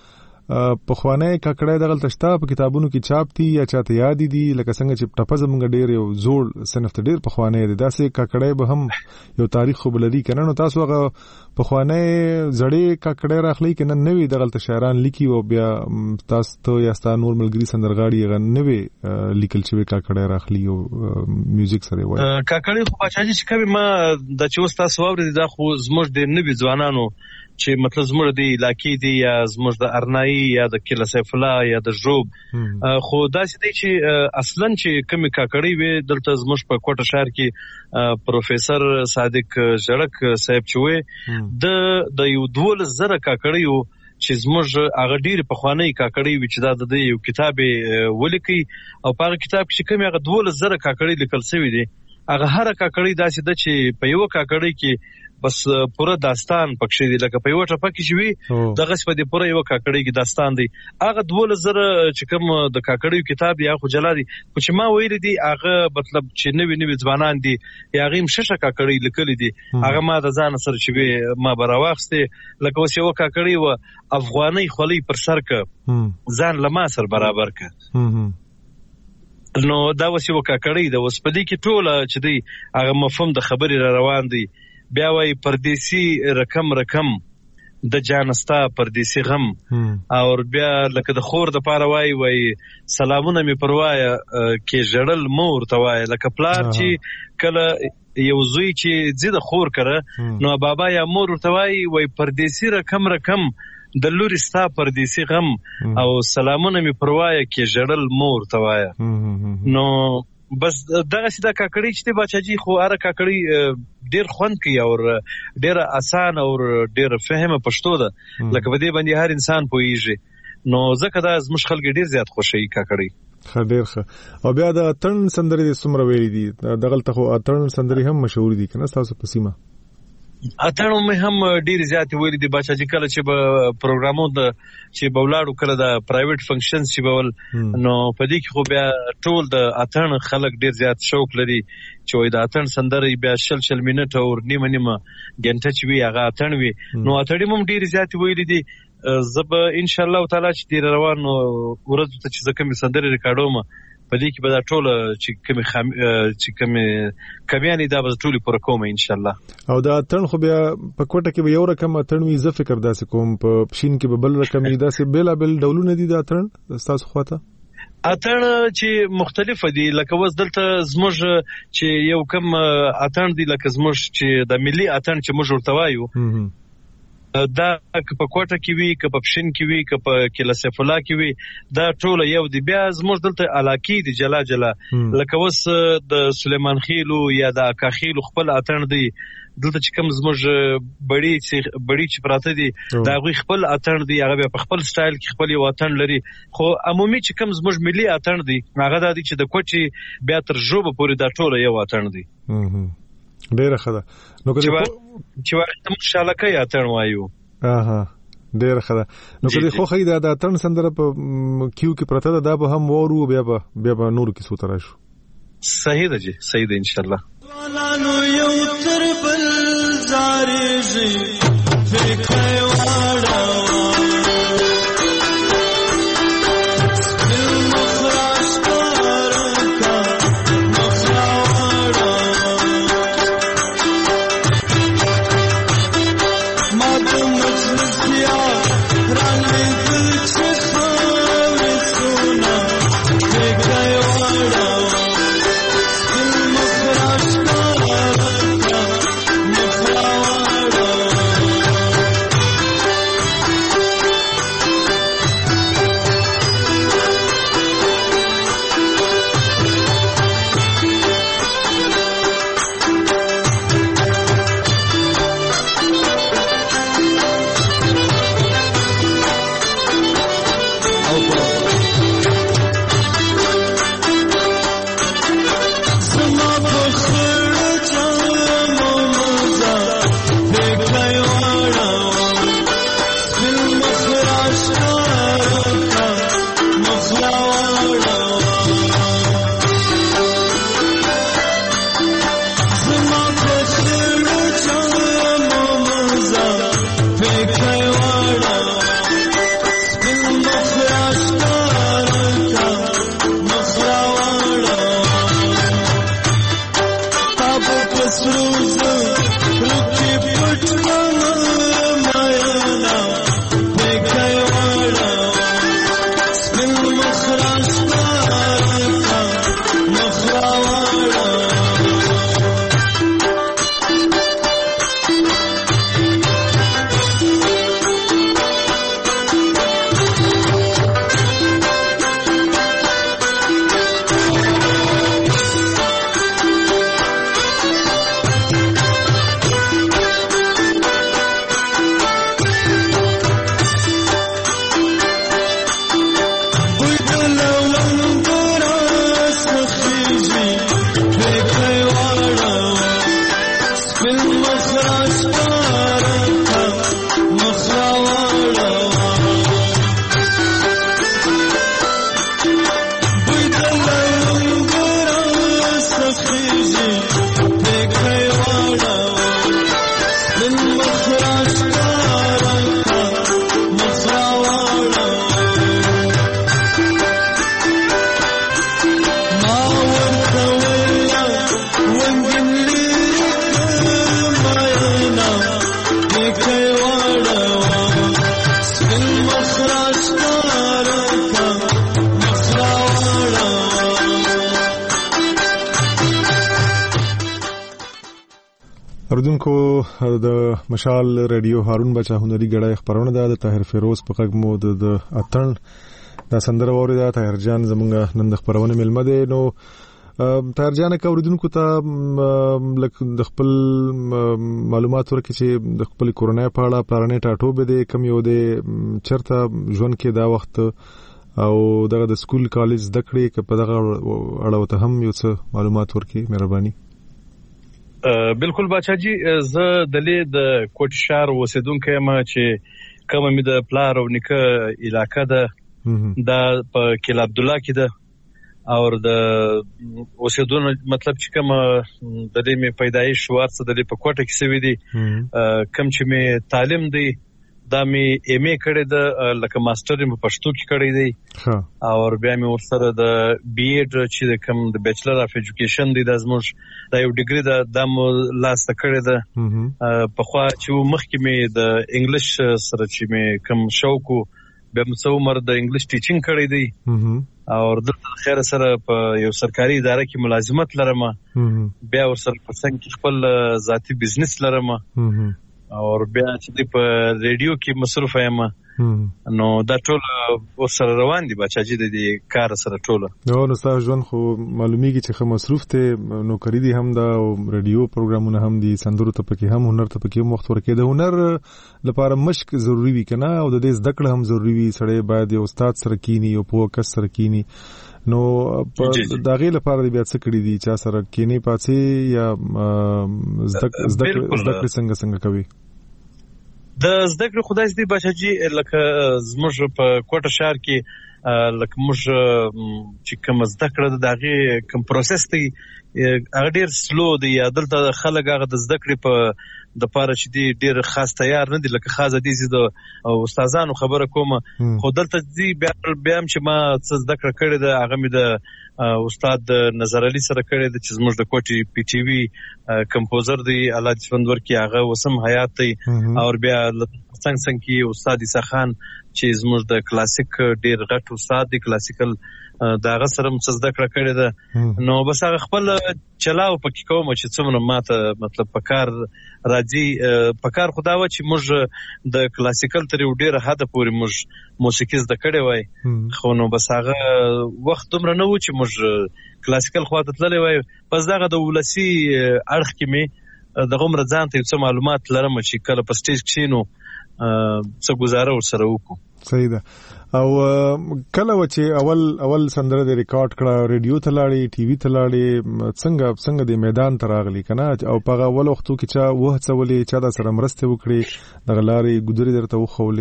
په خوانه ککړای دغه تشتا په کتابونو کې چاپ دي یا چاته یاد دي لکه څنګه چې ټپه زمونږ ډیر یو زوړ صنف ته ډیر په خوانه دي داسې ککړای به هم یو تاریخ خو بلدي کنه نو تاسو هغه په خوانه زړې ککړای راخلی کنه نوې دغه شاعران لیکي او بیا تاسو ته یا ستاسو نور ملګری سندرغاړي غن نوې لیکل شوی ککړای راخلی او میوزیک سره وایي ککړای خو بچاجي چې کوي ما د چوستا سوابر دي دا خو زموږ د نوې ځوانانو چې مطلب زموږ د علاقې دی یا زموږ د ارنایي یا د کله سیف الله یا د ژوب خو دا چې دی چې اصلا چې کوم کاکړی وي دلته زموږ په کوټه شهر کې پروفیسور صادق جړک صاحب چوي د د یو دول زره کاکړیو چې زموږ هغه ډیر په خوانی کاکړی وي چې دا د یو کتاب ولیکي او په کتاب کې کوم هغه دول زره کاکړی لیکل شوی دی هغه هر کاکړی داسې د چې په یو کاکړی کې بس پوره داستان پکې دی لکه په یو ټپه کې شوی دغه په دې پوره یو کاکړی کې داستان دی هغه دوله زره چې کوم د کاکړیو کتاب یا خو جلا دی خو چې ما ویل دي هغه مطلب چې نوې نوې ځوانان دي یا هغه مششه کاکړی لیکل دي هغه ما د ځان سره چې ما براوخسته لکه اوس یو کاکړی و افغاني خولي پر سر ک ځان لما سر برابر ک نو دا اوس یو کاکړی د اوس په دې کې ټوله چې دی هغه مفهوم د خبرې را روان دی بیا وای پردیسی رقم رقم د جانستا پردیسی غم او بیا لکه د خور د پاره وای وای سلامونه می پروايا کې جړل مور توای لکه پلار چې کله یو زوی چې زید خور کړه نو بابا یا مور توای وای پردیسی رقم رقم د لوري ستا پردیسی غم او سلامونه می پروايا کې جړل مور توای نو بس دغه سیده کاکړی چې بچاجي خو اره کاکړی ډیر خوند کوي او ډیر آسان او ډیر فهمه پښتو ده لکه په دې باندې هر انسان پوهیږي نو ځکه دا زموږ خلک ډیر زیات خوشي کاکړی ښه ډیر ښه او بیا د اتن سندري سمره ویلي دي دغه ته خو اتن سندري هم مشهور دي کنه تاسو په سیمه اتنو مې هم ډیر زیات ویلي دي بچاجي کله چې به پروګرامو د چې بولاړو کله د پرایویټ فنکشنز چې بول نو په دې کې خو بیا ټول د اتن خلک ډیر زیات شوق لري چې وای د اتن سندري بیا شل شل منټ او نیمه نیمه غنټه چې وی هغه اتن وی نو اتړي هم ډیر زیات ویلي دي زب ان شاء الله تعالی چې ډیر روان ورځ ته چې زکه می سندري ریکارډوم په دې کې به دا ټول چې کوم چې کوم کمیانې دا به ټول پر کوم ان شاء الله او دا تن خو بیا په کوټه کې به یو رقم تن وی ز فکر داسې کوم په پښین کې به بل رقم داسې بلا بل ډولونه دي دا تن تاسو خواته اتن چې مختلف دي لکه وز دلته زموږ چې یو کم اتن دي لکه زموږ چې د ملي اتن چې موږ ورته وایو دا که په کوټه کې وي که په پښین کې وي که په کله سیف الله کې وي دا ټول یو دی بیا زموږ دلته علاقې دي جلا جلا لکه وس د سلیمان خیلو یا د اکا خیلو خپل اتن دی دلته چې کوم زموږ بڑی چې بڑی چې پراته دي دا غوي خپل اتن دی هغه په خپل سټایل کې خپل یو اتن لري خو عمومي چې کوم زموږ ملي اتن دی هغه د دې چې د کوټي بیا تر جوب پورې دا ټول یو اتن دی ډیره ښه ده نو کله چې وخت مشاله کوي اتن وایو اها ډیره ښه ده نو کله خو خې دا اتن سندره په کیو کې پرته ده دا به هم وورو بیا به بیا به نور کې سوتره شو صحیح ده جی صحیح ده ان شاء الله نو یو تر بل زارېږي فکر واړه اوریدونکو د مشال رادیو هارون بچا هنري غړای خبرونه ده د طاهر فیروز په غږ مو د اتن د سندره اوریدا طاهر جان زمونږ نن د خبرونه ملمه ده. نو طاهر جان کا اوریدونکو ته لکه د خپل معلومات ورکړي چې د خپل کورونا په اړه پلانې ټاټو به د کم یو د چرته ژوند کې دا وخت او دغه د سکول کالج د کړې ک په دغه اړه ته هم یو څه معلومات ورکړي مهرباني. بالکل باچا جی زه د لید د کوټ شهر اوسیدونکو یم چې کومه مې د پلار او نیکه علاقې ده دا په کل عبد الله کې ده او د اوسیدونکو مطلب چې کوم د دې مې پیدایش ورڅ د دې په کوټه کې سوي دي کوم چې مې تعلیم دی دا مې ایم ای کړی ده لکه ماستر مې په پښتو کې کړی دی او بیا مې ورسره د بی ایډ چې کوم د بیچلر اف ایجوکیشن دی د زموږ دا یو ډیګری ده دا مو لاسته کړی ده په خوا چې مخکې مې د انګلیش سره چې مې کوم شوق بیا مې څو عمر د انګلیش ټیچینګ کړی دی او د خیر سره په یو سرکاري اداره کې ملازمت لرم بیا ورسره په څنګه کې خپل ذاتی بزنس لرم او بیا چې په ریډیو کې مصروف یم نو دا ټول ورسره روان دي بچا چې د دې کار سره ټول نو نو تاسو ژوند خو معلومیږي چې خو مصروف ته نو کړی دي هم دا ریډیو پروګرامونه هم دي سندرو ته پکې هم هنر ته پکې وخت ورکې د هنر لپاره مشق ضروری وي کنه او د دې زده کړه هم ضروری وي سړی باید یو استاد سره کینی او په کس سره کینی نو دا غي لپاره بیا څه کړی دي چې سره کینی پاتې یا زده زده زده څنګه څنګه کوي د زده کړې خدای دې بچی لکه زموږ په کوټه شهر کې لکه موږ چې کوم زده کړه د هغه کوم پروسس دی هغه ډیر سلو دی دلته خلک هغه د زده کړې په د پاره چې دی ډیر خاص تیار نه دي لکه خاصه دي زیاده او استادانو خبره کوم خو دلته دی بیا بیا چې ما څه زده کړه کړې ده هغه مې د استاد نظر علي سره کړې ده چې زموږ د کوټي پی ټی وی کمپوزر دی الله دې ژوند ورکړي هغه وسم حیات دی او بیا څنګه څنګه کې استاد عیسی خان چې زموږ د کلاسیک ډیر غټ استاد دی کلاسیکل داغه سره مڅزده کړه کړې ده نو بس هغه خپل چلاو پکې کوم چې څومره ماته مطلب پکار راځي پکار خدا و چې موږ د کلاسیکل تر ډیره حد پورې موږ موسیقي زده کړې وای خو نو بس هغه وخت دومره نه و چې موږ کلاسیکل خواته تللی وای پس دغه د ولسی اړخ کې مې دغه عمر ځان ته څه معلومات لرم چې کله په سټیج کې نو څه گزاره ورسره وکړو. صحیح ده. او کله و چې اول اول سندره د ریکارډ کړه ریډیو ته لاړې ټي وي ته لاړې څنګه څنګه د میدان ته راغلی کنه او په اول وختو کې چا وه څولې چا د سره مرسته وکړي د غلاري ګودري درته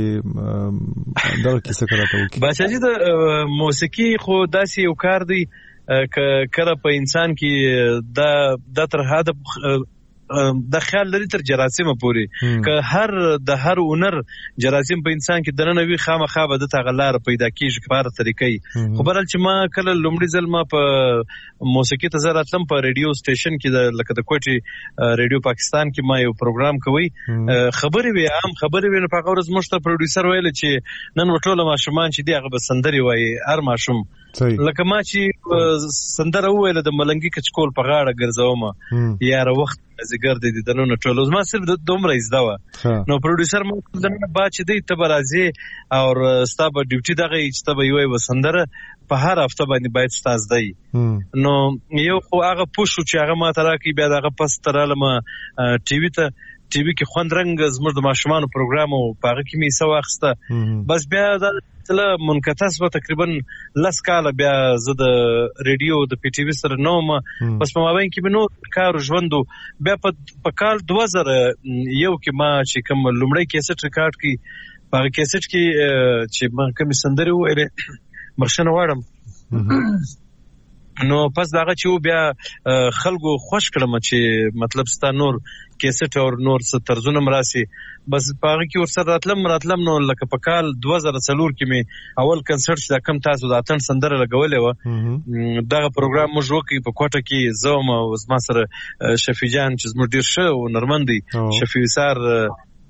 وخولې دا کیسه کراته وکړي بچی د موسیقي خو داسې یو کار دی ک کله په انسان کې دا د تر حد د خیال لري تر جراثیم پورې که هر د هر هنر جراثیم په انسان کې دنه وی خامخا به د تغلار پیدا کیږي په هر طریقې خو برل چې ما کله لومړی ځل ما په موسیقي ته زراتلم په ریډیو سټیشن کې د لکه د کوټي ریډیو پاکستان کې ما یو پروګرام کوي خبرې وي عام خبرې وي په غوړ زموږ ته پروډوسر ویل چې نن وټوله ماشومان چې دی هغه به سندري وایي هر ماشوم لکه ما چې سندره ویل د ملنګي کچکول په غاړه ګرځوم یار وخت زګر دې د نن ټولوز ما صرف د دومره ایزدا و نو پروډوسر مو د نن با چې دی ته برازي او ستاب ډیوټي دغه چې ته وي و سندره په هر هفته باندې باید ستاز دی نو یو خو هغه پوښو چې هغه ما تراکي بیا دغه پس ترالم ټي وي ته ټي وي کې خوند رنګ زموږ د ماشومان پروګرام او پاغه کې می سو واخسته بس بیا د تل منکتس و تقریبا لس کال بیا زه د ریډیو د پی ټی وی سره نوم بس په مابین کې نو کار ژوندو بیا په کال دوه زره یو کې ما چې کوم لومړی کیسټ ریکارډ کی په کیسټ کې چې ما کوم سندري وایره مرشنه واړم نو پس داغه چې بیا خلکو خوش کړم چې مطلب ستا نور کیسټ او نور څه طرزونه مراسي بس پاره کې ورسره راتلم راتلم نو لکه په کال دوه زره څلور کې می اول کنسرت چې کم تاسو د اتن سندره لګولې و دغه پروګرام موږ وکړي په کوټه کې زوم او زما سره شفیع جان چې زموږ ډیر ښه او نرمندي شفیع سار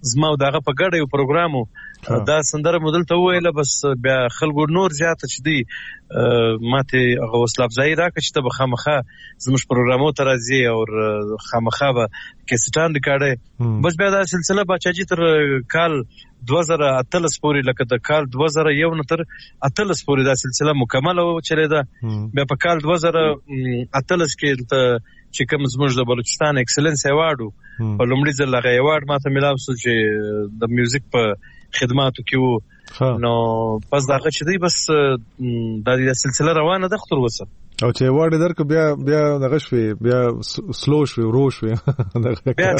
زما او دغه په ګډه یو پروګرام دا سندره مودل ته ویله بس بیا خلکو نور زیاته چې دی ماته هغه وسله افزایی راکړه چې ته به خامخا زموږ پروګرامو ته راځي او خامخا به کیسټان ریکارډ بس بیا دا سلسله باچاجي تر کال دوه زره اتلس پورې لکه د کال دوه زره یو نه تر اتلس پورې دا سلسله مکمله چلیده بیا په کال دوه زره اتلس کې ته چې کوم زموږ د بلوچستان ایکسلنس ایوارډ په لومړي ځل هغه ایوارډ ماته ملاو شو چې د میوزیک په خدماتو کې وو نو پس دا چې دی بس دا د سلسله روانه ده خطر وسه او چې ایوارډ درک بیا بیا دغه شوي بیا سلو شوي ورو شوي بیا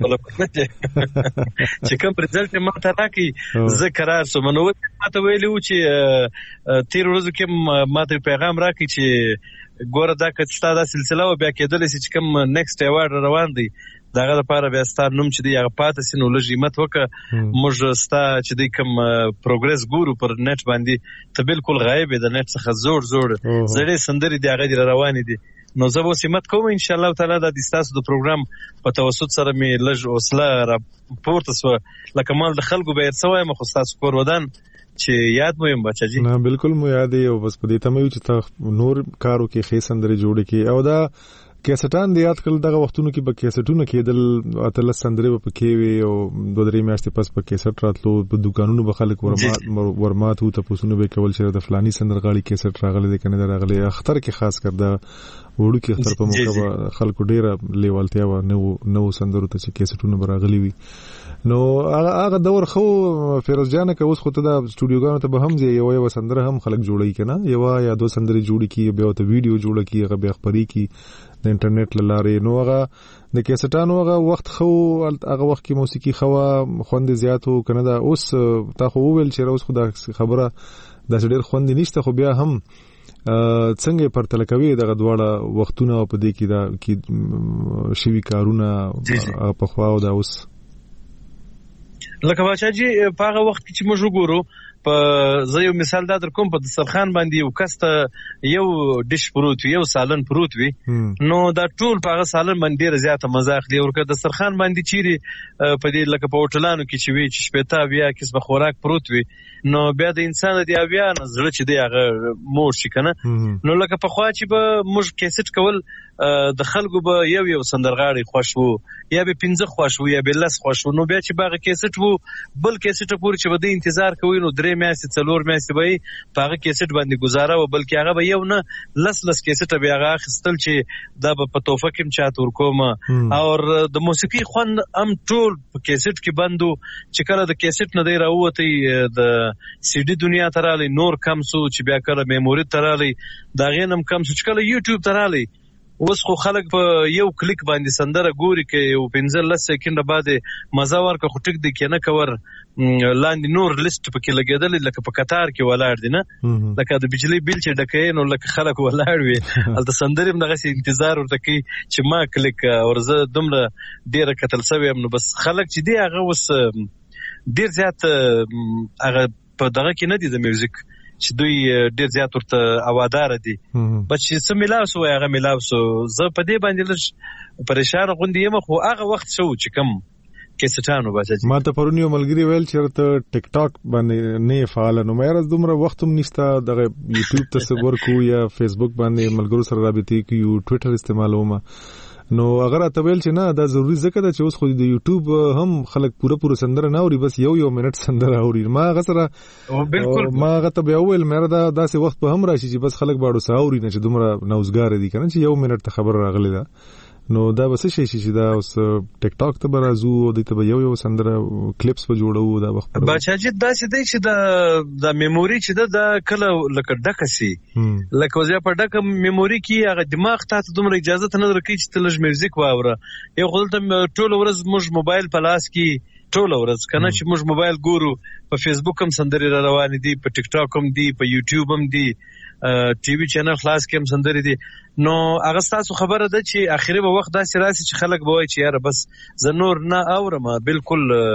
چې کوم رزلټ ماته راکې زه قرار سوم نو ماته ویلو چې تیر ورځو کې ماته پیغام راکې چې ګوره دا که ستا دا سلسله و بیا کېدلی سي چې کوم نیکسټ ایوارډ روان دی دغه لپاره بیا ستا نوم چې دی هغه پاتې سي نو لږ همت وکړه موږ ستا چې دی کوم پروګرس ګورو پر نیټ باندې ته بالکل غایب د نیټ څخه زوړ زوړ زړې سندرې دی هغه دی روانې دي نو زه به اوس همت کوم ان شاء الله تعالی دا د ستاسو د پروګرام په توسط سره مې لږ حوصله راپورته سوه لکه مال د خلکو به څه وایم خو ستاسو کور ودان چې یاد مو یم بچاجي نه بالکل مو یاد دی او بس په دې ته مې چې تا نور کارو کې خې سندرې جوړې کې او دا کیسټان دی یاد کړل دغه وختونو کې به کیسټونه کېدل اتل سندرې په کې وي او دوه درې میاشتې پس په کیسټ راتلو په دکانونو به خلک ورمات ورمات وو ته پوسونه به کول چې د فلاني سندرغاړي کیسټ راغلي د کنه راغلي اختر کې خاص کر دا وړو کې اختر په موقع خلکو ډیره لیوالتیا و نو نو سندرو ته چې کیسټونه براغلي وي نو هغه دور خو فیروز جان که اوس خو ته د سټوډیوګانو ته به هم ځي یو یو سندره هم خلک جوړي کنه یو یا دو سندرې جوړي کی بیا ته ویډیو جوړه کی هغه بیا خبري کی د انټرنیټ لاره نو هغه د کیسټانو هغه وخت خو هغه وخت کې موسیقي خو خوند زیاتو کنه دا اوس تا خو ویل چې اوس خو دا خبره د ډېر خوند نشته خو بیا هم څنګه پرتل کوي دغه دواړه وختونه په دې کې دا کې شوی کارونه په خواو دا اوس لکه بچاجي په هغه وخت کې چې موږ وګورو په زه یو مثال دا در کوم په دسترخوان باندې یو کس ته یو ډیش پروت وي یو سالن پروت وي نو دا ټول په هغه سالن باندې ډېر زیاته مزه اخلي ورکه دسترخوان باندې چیرې په دې لکه په هوټلانو کې چې وي چې شپېته بیا قسمه خوراک پروت وي نو بیا د انسان د بیا زړه چې دی هغه موړ شي کنه نو لکه په خوا چې به موږ کیسټ کول د خلکو به یو یو سندرغاړي خوښ وو یا به پنځه خوښ وو یا به لس خوښ وو نو بیا چې باغ کیسټ وو بل کیسټ پورې چې بده انتظار کوي نو درې میاشتې څلور میاشتې به په هغه کیسټ باندې گزاره و بلکې هغه به یو نه لس لس کیسټ به هغه خستل چې دا په توفه کې چاته ورکوم او د موسیقي خوند هم ټول په کیسټ کې بندو چې کله د کیسټ نه دی راوته د سی ډي دنیا تراله نور کم سو چې بیا کله میموري تراله دا غینم کم سو چې کله یوټیوب تراله اوس خو خلک په یو کلیک باندې سندره ګوري کې یو پنځه لس سکند بعد مزه ورکه خو ټیک دی کې نه کور لاندې نور لیست پکې لګیدل لکه په قطار کې ولاړ دي نه لکه د بجلی بیل چې ډکې نو لکه خلک ولاړ وي الته سندره هم دغه انتظار ورته کوي چې ما کلیک ورزه دومره ډیره کتل سوي نو بس خلک چې دی هغه اوس ډیر زیات هغه په دغه کې نه دي د میوزیک چې دوی ډیر زیات ورته اوادار دي بچ چې ملاو سو هغه ملاو سو زه په دې باندې لږ پریشان غوندې یم خو هغه وخت شو چې کم کیسټانو بچی ما ته پرونی ملګری ویل چې ته ټیک ټاک باندې نه فعال نو مې راز دومره وخت هم نشته د یوټیوب تصور کو یا فیسبوک باندې ملګرو سره رابطې کوي ټوئیټر استعمالوم نو اگر ته ویل چې نه دا ضروری ځکه دا چې اوس خو د یوټیوب هم خلک پوره پوره سندره نه اوري بس یو یو منټ سندره اوري ما غسره بالکل ما غته بیا ویل مې دا داسې وخت په هم راشي چې بس خلک باړو ساوري نه چې دومره نوزګار دي کنه چې یو منټ خبر راغلی دا نو دا بس شي چې دا اوس ټیک ټاک ته برازو د ته یو یو سندره کلیپس په جوړو دا وخت بچاجي دا چې دی چې دا د میموري چې دا کله لکه ډکه سي لکه وځي په ډکه میموري کې هغه دماغ ته دومره اجازه نه درکې چې تلج میوزیک واوره یو خپل ټول ورځ موږ موبایل په لاس کې ټول ورځ کنه چې موږ موبایل ګورو په فیسبوک هم سندري روان دي په ټیک ټاک هم دي په یوټیوب هم دي ټي وي چینل خلاص کې هم سندري دي نو هغه تاسو خبره ده چې اخیری به وخت داسې راسي چې خلک به وایي چې یاره بس زه نور نه اورم بالکل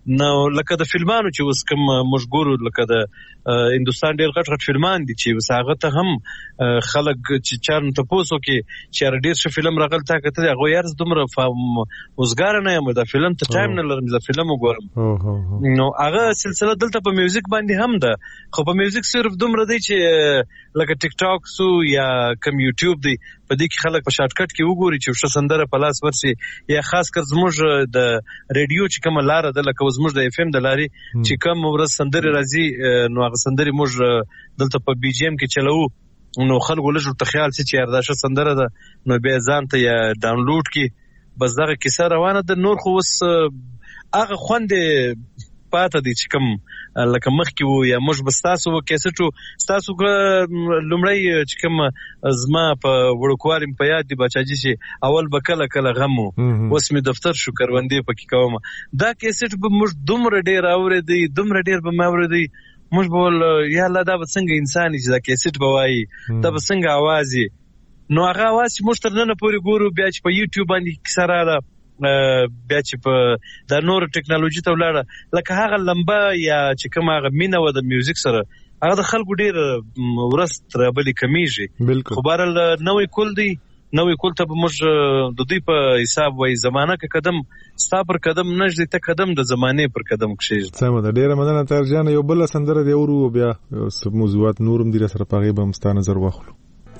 نو لکه د فلمانو چې اوس کوم موږ ګورو لکه د هندوستان ډېر غټ غټ فلمان دي چې اوس هغه ته هم خلک چې چارن تاسو کې چې ډېر ښه فلم راغلی تا کته هغه یارز دومره اوسګار نه یم د فلم ته ټایم نه لرم د فلم وګورم نو هغه سلسله دلته په میوزیک باندې هم ده خو په میوزیک صرف دومره دی چې لکه ټیک ټاک سو یا کم یوټیوب دی په دې کې خلک په شارټ کټ کې وګوري چې ښه سندره په لاس ورسي یا خاص کر زموږ د ریډیو چې کومه لار ده لکه زموږ د اف ام د لارې چې کوم ورځ سندره راځي نو هغه سندره موږ دلته په بي جی ام کې چلو نو خلکو لږ ته خیال چې یار دا ښه سندره ده نو بیا ځان ته یا ډاونلوډ کې بس دغه کیسه روانه ده نور خو اوس هغه خوند پاته دي چې کوم لکه مخکې وو یا موږ به ستاسو کیسټو ستاسو لومړی چې کوم زما په وړوکوالي په یاد دي بچاجي چې اول به کله کله غم وو اوس مې دفتر شو کروندې پکې کوم دا کیسټ به موږ دومره ډېر اورېدی دومره ډېر به مې اورېدی موږ به ول یا الله دا به څنګه انسان چې دا کیسټ به وایي دا به څنګه आवाज نو هغه आवाज چې موږ تر نن پورې ګورو بیا چې په یوټیوب باندې کیسه رااله بیا چې په د نور ټیکنالوژي ته ولاړه لکه هغه لمبه یا چې کوم هغه مینه و د میوزیک سره هغه د خلکو ډیر ورست رابلی کمیږي خو بهرحال نوې کول دی نوې کول ته به موږ د دوی په حساب وایي زمانه که قدم ستا پر قدم نږدې ته قدم د زمانې پر قدم کښېږدي سمه ده ډېره مننه طاهر جان یو بله سندره دې اورو بیا موضوعات نور هم دي راسره په هغې به هم ستا نظر واخلو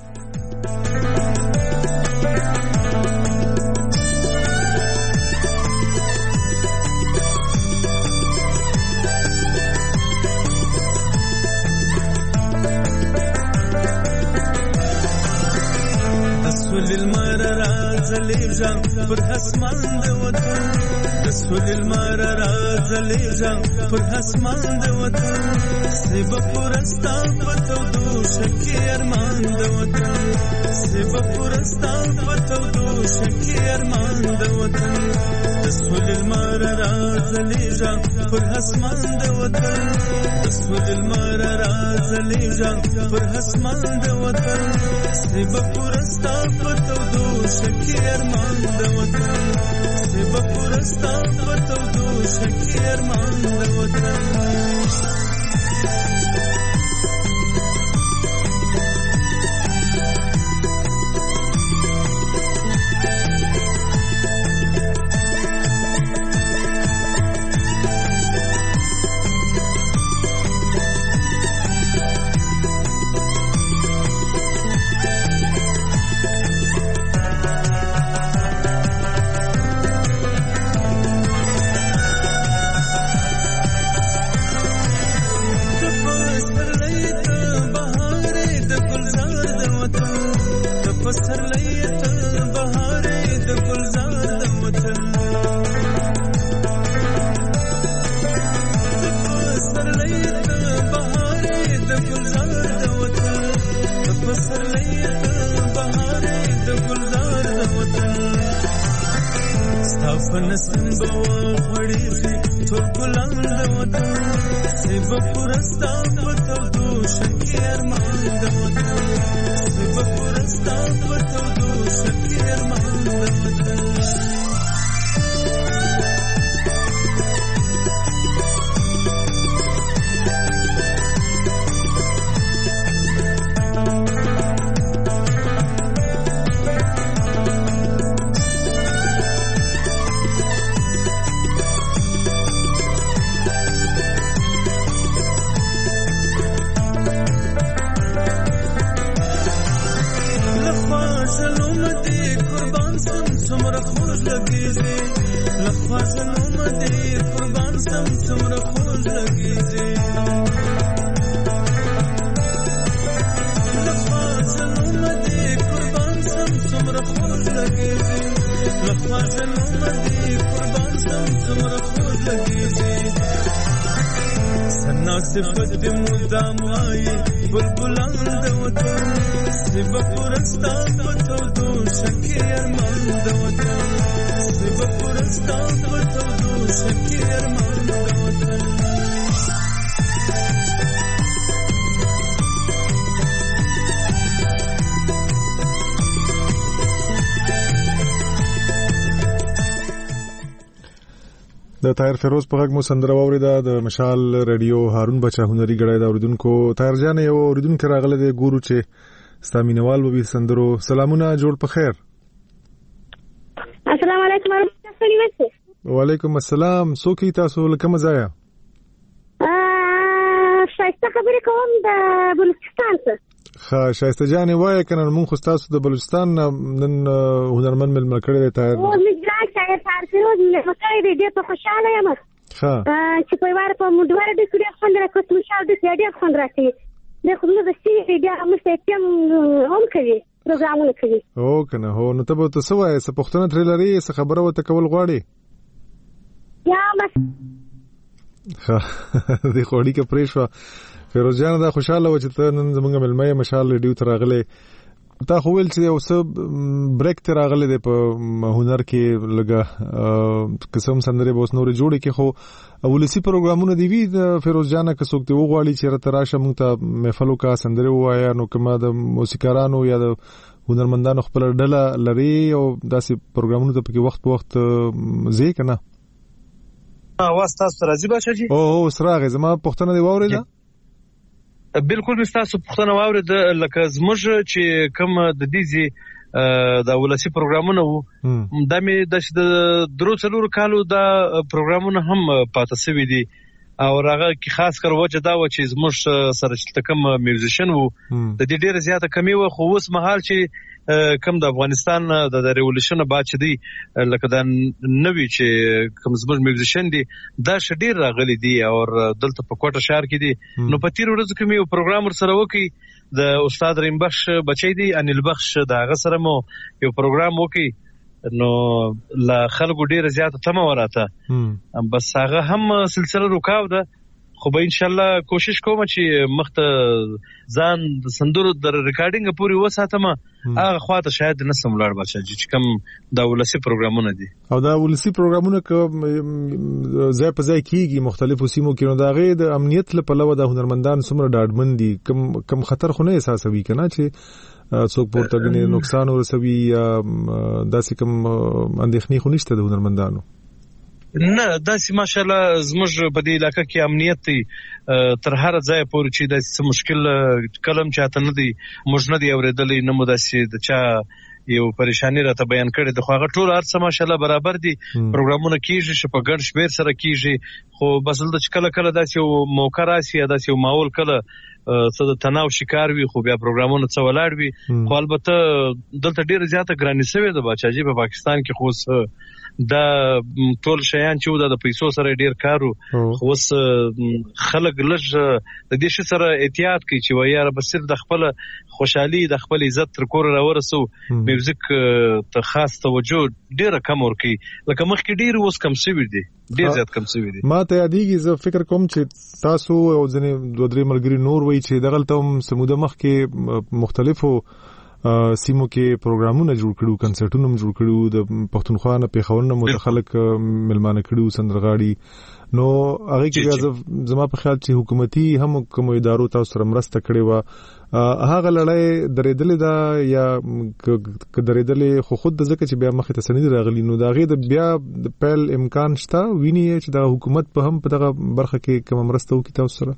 پر اسمان د وطن رسول المر راځلېږه پر اسمان د وطن سبب پرستا پتو دو شکی ارمان د وطن سبب پرستا پتو دو شکی ارمان د وطن رسول المر راځلېږه پر اسمان د وطن رسول المر راځلېږه پر اسمان د وطن سبب پرستا پتو دو شکی ارمان د وطن سبب پرستا پتو دو شکی ارمان د وطن د طاهر فیروز په غږ مو سندره واوریده د مشال رادیو هارون بچا هنري غړی د اوریدونکو. طاهر جان یو اوریدونکو راغله د ګورو چې ستامینوال وبې سندرو. سلامونه، جوړ په خیر. السلام علیکم ورحمۃ اللہ وبرکاتہ. وعلیکم السلام. څوک تاسو له کوم ځای؟ ا شایسته خبرې کوم د بلوچستان څخه. ښه شایسته جانې وایه کنه موږ خو تاسو د بلوچستان نن هنرمند ململ کړی دی طاهر. او مجرا شاعر طاهر فیروز ململ کړی دی، ډېر په خوشاله یم ښه چې په واره په مډواره د ډېر خوند راکوي، مشال د ډېر خوند راکوي. د خو موږ د سیمې ډېر مستقیم هم کوي پروګرامونه کوي. او کنه هو نو ته به څه وایې؟ څه پوښتنه ترې لرې؟ څه خبره ورته کول غواړې؟ یا بس ښه دې خو اړیکه پرې شوه. فیروز جان دا خوشاله و چې ته نن زمونږ ملمه مشال ریډیو ته راغلې. تا خو ویل چې یو څه بریک ته راغلی دی په هنر کې، لږه قسم سندرې به اوس نورې جوړې کې، خو ولسي پروګرامونه دی وي د فیروز جانه که څوک دی وغواړي چې راته راشه موږ ته محفل وکړه سندرې ووایه، نو که ما د موسیقارانو یا د هنرمندانو خپله ډله لري او داسې پروګرامونو ته پکې وخت په وخت ځې که نه؟ اواز تاسو ته راځي باچا جي؟ او او اوس راغی. زما پوښتنه دې واورېده؟ بالکل مې ستاسو پوښتنه واورېده. لکه زموږ چې کوم د دې د ولسي پروګرامونه وو دا مې د درو څلورو کالو دا پروګرامونه هم پاته شوي دي او هغه کې خاص کر وجه دا و چې زموږ سره چې کوم میوزیشن وو د دې ډېره زیاته کمی وه، خو اوس مهال چې کوم د افغانستان د ریولوشن بعد چې دی لکه دا نوی چې کوم زموږ میوزیشن دي دا ش ډېر راغلي دي او دلته په کوټه شهر کې دي. نو په تیر ورځو کې مې یو پروګرام ورسره وکړ د استاد رحیم بخش بچی دی انیل بخش، د هغه سره مو یو پروګرام وکړ، نو لا خلکو ډیره زیاته تمه وراته، بس هغه هم سلسله رکاو ده. خو به ان شاء الله کوشش کوم چې مخته ځان د سندرو د ریکارډینګ پورې وساتم، هغه خواته شاید نه سم لاړ بچا چې کوم د ولسي پروګرامونه دي. او دا ولسي پروګرامونه که ځای په ځای کیږي مختلفو سیمو کې، نو دا غي د امنیت له پلوه د هنرمندان څومره ډاډمن دي؟ کم کم خطر خو نه احساسوي کنه چې څوک پورته غني نقصان ورسوي یا داسې کوم اندېښنې خو نشته د هنرمندانو؟ نه داسې ماشاءالله زموږ په دې علاقه کې امنیت دی تر هر ځای پورې چې داسې مشکل کلم چاته نه دی موږ نه دی اورېدلی، نه مو داسې د چا یو پریشانی راته بیان کړي د خو هغه ټول هر څه ماشاءالله برابر دي. پروګرامونه کیږي چې په ګڼ شمېر سره کیږي، خو بس دلته چې کله کله داسې یو موقع راسي یا داسې یو ماحول کله څه د تناو شکار وي خو بیا پروګرامونه څه ولاړ وي، خو البته دلته ډېره زیاته ګراني شوې ده باچاجي په پاکستان کې. خو دا ټول شیان چې د پیسو سره ډیر کارو، خو اوس خلک لږ د دې شي سره احتیاط کوي چې وایي بس صرف د خپل خوشحالي د خپل عزت تر کور راورسو، میوزیک ته خاص توجه ډیره کم ورکوي، لکه مخکې ډیر اوس کم شوي دي، ډیر زیات کم شوي دي. ما ته یادېږي زه فکر کوم چې تاسو او ځینې دوه درې ملګري نور وایي چې دغلته هم سموده مخکې مختلفو سیمو کې پروګرامونه جوړ کړو، کنسرټونه هم جوړ کړو، د پښتونخوا نه پیښور نه مو خلک ملمانه کړو سندرغاړي، نو هغه کې زما په خیال چې حکومتي هم کوم ادارو تاسو سره مرسته کړې و، هغه لړۍ درېدلې ده یا که درېدلې خو خود د ځکه چې بیا مخې ته سندې راغلي، نو د هغې د بیا د پیل امکان شته ویني چې د حکومت په هم په دغه برخه کې کومه مرسته وکړي تاسو سره؟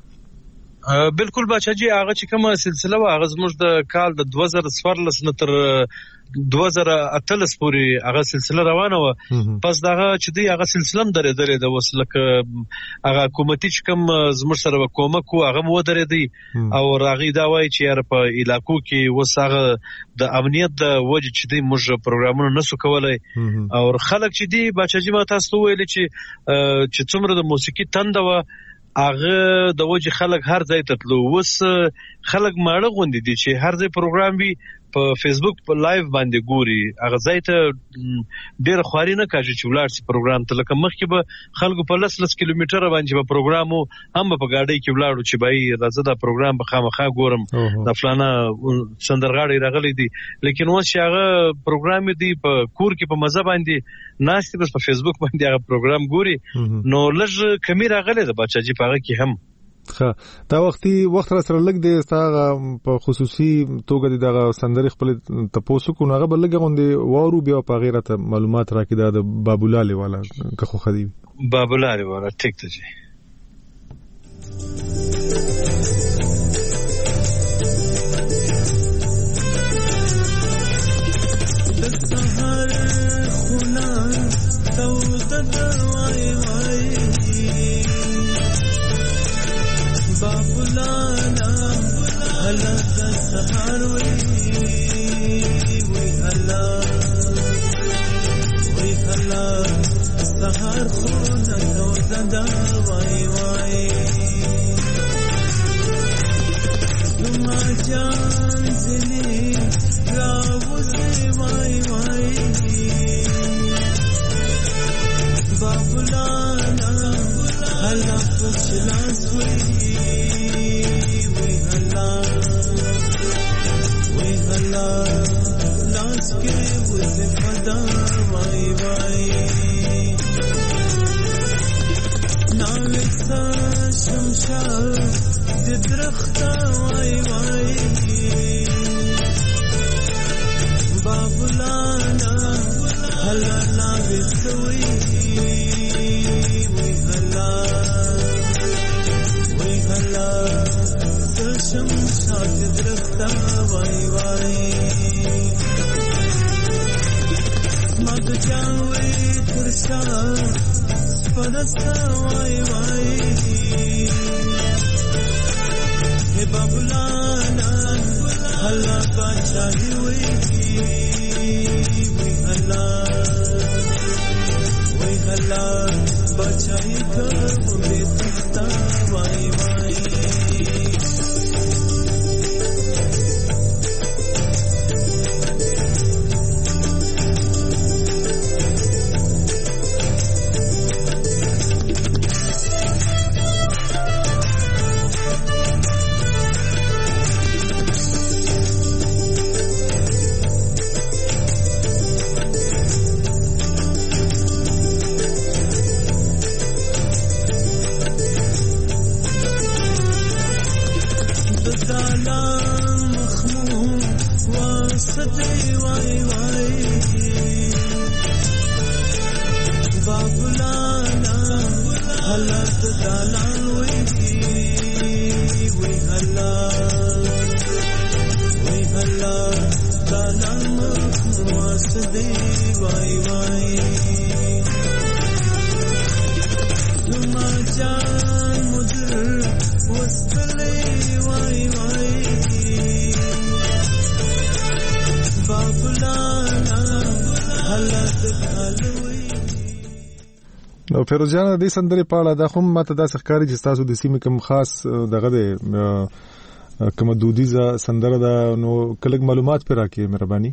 بالکل باچاجي هغه چې کومه سلسله و هغه زموږ د کال د دوه زره څوارلس نه تر دوه زره اتلس پورې هغه سلسله روانه و. پس دغه چې دی هغه سلسله هم درېدلې ده، اوس لکه هغه حکومتي چې کوم زموږ سره کومک و هغه هم ودرېدی او هغوی دا وایي چې یاره په علاقو کې اوس هغه د امنیت د وجې چې دی موږ پروګرامونه نسو کولی، او خلک چې دی باچاجي ما تاسو ته وویلې چې چې څومره د موسیقي تنده وه هغه د وجې خلک هر ځای ته تلو. اوس خلک ماړه غوندې دي چې هر ځای پروګرام وي په فیسبوک په لایو باندې ګوري، هغه ځای ته ډېره خواري نه کاږي چې ولاړ شي پروګرام ته، لکه مخکې به خلکو په لس لس کیلومیټره باندې به پروګرام و هم به په ګاډۍ کې ولاړو چې بهایي راځه دا پروګرام به خامخا ګورم دا فلانه سندرغاړی راغلی دی، لیکن اوس چې هغه پروګرام دی په کور کې په مزه باندې ناست بس په فیسبوک باندې هغه پروګرام ګوري، نو لږ کمی راغلی ده باچاجي په هغه کې هم. ښه دا وختي وخت را سره لګ دی ستاسو په خصوصي توګه دغه سندري خپل تاسو کو هغه بلګه غوندي وورو بیا په غیرت معلومات راکې د بابولاله والا که خو خدي بابولاله والا ټیک ته جی نو فیروز جان د سندري په اړه د کوم ماته د سخکاري چې تاسو د سیمې کوم خاص دغه د کوم دودیزه سندره د نو کلک معلومات پر راکې مهرباني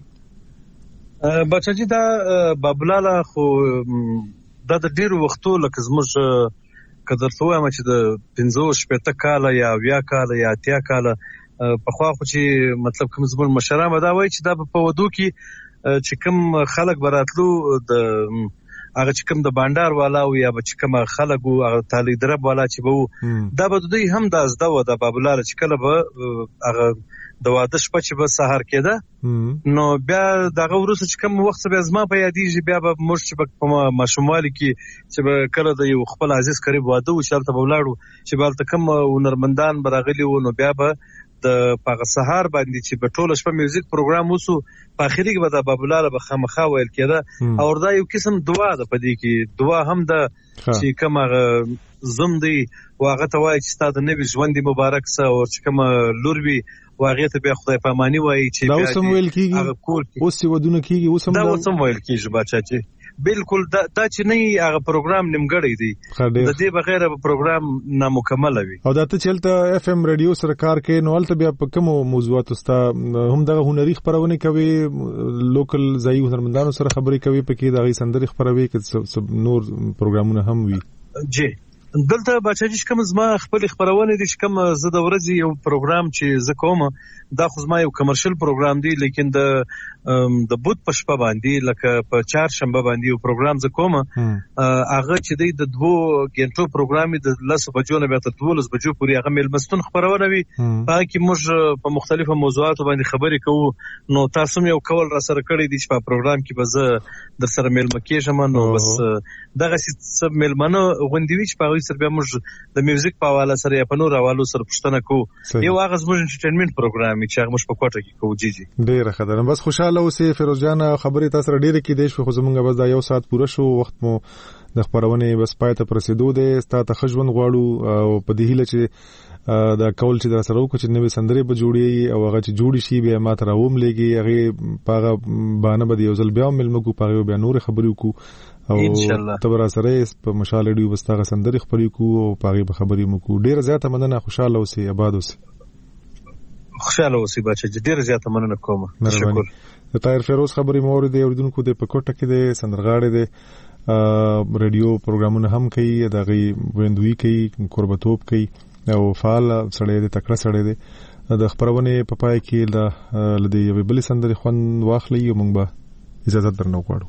بچا جی دا بابلاله خو دا د ډیرو وختو لکه زموږ قدر ته وایم چې د پنځه شپږ کاله یا اویا کاله یا اتیا کاله په خوا خو چې مطلب کوم زموږ مشران دا وایي چې دا په ودو کې چې کوم خلک براتلو د هغه چې کوم د بانډار والا او یا چې کوم خلک او هغه تالی درب والا چې وو دا به دوی هم د ازدا و د بابلار چې کله به هغه د واده شپه چې به سحر کېده نو بیا دغه ورسره چې کوم وخت به زما په یادېږي بیا به موږ چې په ماشوموالي کې چې به کله د یو خپل عزیز قریب واده و شرط به ولاړو چې بلته کوم هنرمندان برغلي و نو بیا به د پاغه سحر باندې چې په ټوله شپه میوزیک پروګرام وسو په اخري کې به د بابلاله به خامخا ویل کېده او دا یو قسم دعا ده په دې کې دعا هم د چې کومه زم دی واغه ته وایي چې ستاسو نبی ژوند مبارک سه او چې کومه لور وي واغه ته به خدای پامانی وایي چې دا اوسم ویل کیږي اوس ودونه کیږي اوسم دا اوسم ویل کیږي بچا چې بالکل دا دا چې نه هغه پروګرام نیمګړی دی د دې بغیر پروګرام نامکمل وي او دا ته چلته اف ام رادیو سرکار کې نو البته بیا په کوم موضوعات استا هم دغه هنري خبرونه کوي لوکل ځای هنرمندانو سره خبرې کوي په کې دغه سندري خبروي کې نور پروګرامونه هم وي جی دلته بچا چې کوم زما خپل خبرونه دي چې کوم زه د ورځې یو پروګرام چې زه کوم دا خو زما یو کمرشل پروګرام دی لیکن د د بوت په شپه باندې لکه په چهار شنبه باندې یو پروګرام ز کوم هغه چې د دوه غنټو پروګرام د لس بجو نه به تر دولس بجو پورې هغه ملمستون خبرونه وي هغه کې موږ په مختلفو موضوعاتو باندې خبرې کوو نو تاسو مې یو کول را سره کړی دي چې په پروګرام کې به زه در سره ملمه کېږم نو بس دغه څه ملمنه غونډې وي چې په هغوی سره بیا موږ د میوزیک په حواله سره یا په نورو حوالو سره پوښتنه کوو یو هغه زموږ انټرټینمنټ پروګرام چې هغه موږ په کوټه کې کوو. جی جی ډېره ښه ده. بس خوشاله اوسې فیروز جان، خبرې تاسو سره ډېرې کېدای شوې خو زموږ بس دا یو ساعت پوره شو، وخت مو د خپرونې بس پای ته رسیدو دی. ستا ته ښه ژوند غواړو او په دې هیله چې دا کول چې در سره وکړو چې نوې سندرې به جوړېږي او هغه چې جوړې شي بیا ما ته راوملېږي هغې په هغه بهانه به د یو ځل بیا هم مېلمه کړو، په هغې بیا نورې خبرې وکړو او ته به را سره یې په مشال ریډیو بس هغه سندرې خپرې کړو او په هغې به خبرې مو کړو. ډېره زیاته مننه، خوشحاله اوسې، آباد اوسې. خوشاله اوسې بچه، ډېره زیاته مننه کوم. شکر. د طاهر فیروز خبرې مو اورېدې، اورېدونکو دی په کوټه کې دی، سندرغاړی دی، ریډیو پروګرامونه هم کوي، د هغې ویندویي کوي، کوربتوب کوي او فعال سړی دی، تکړه سړی دی. د خپرونې په پای کې له دې یوې بلې سندرې خوند واخلئ او موږ به اجازه درنه وغواړو.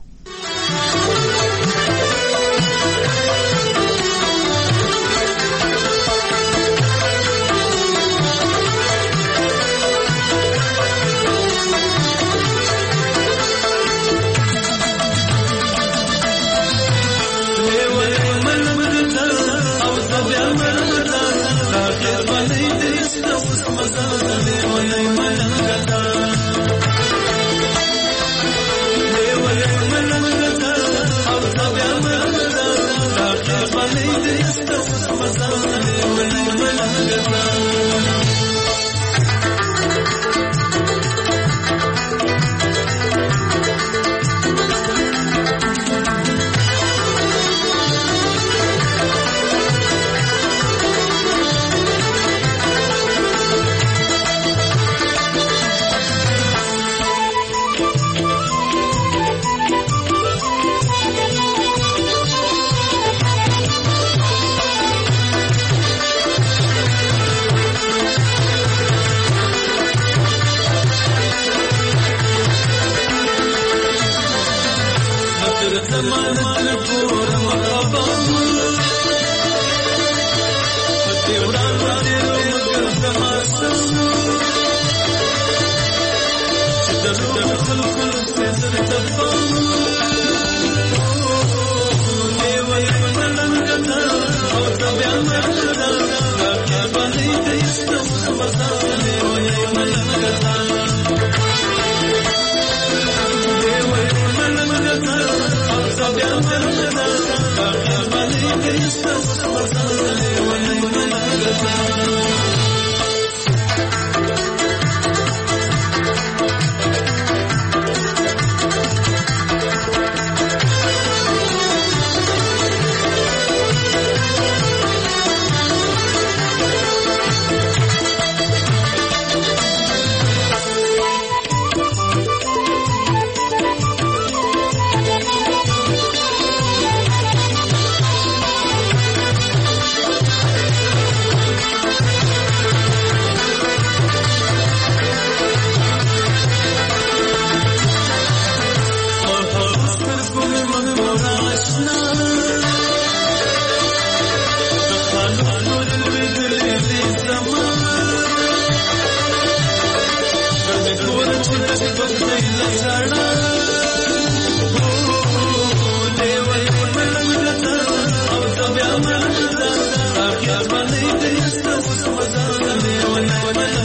I'm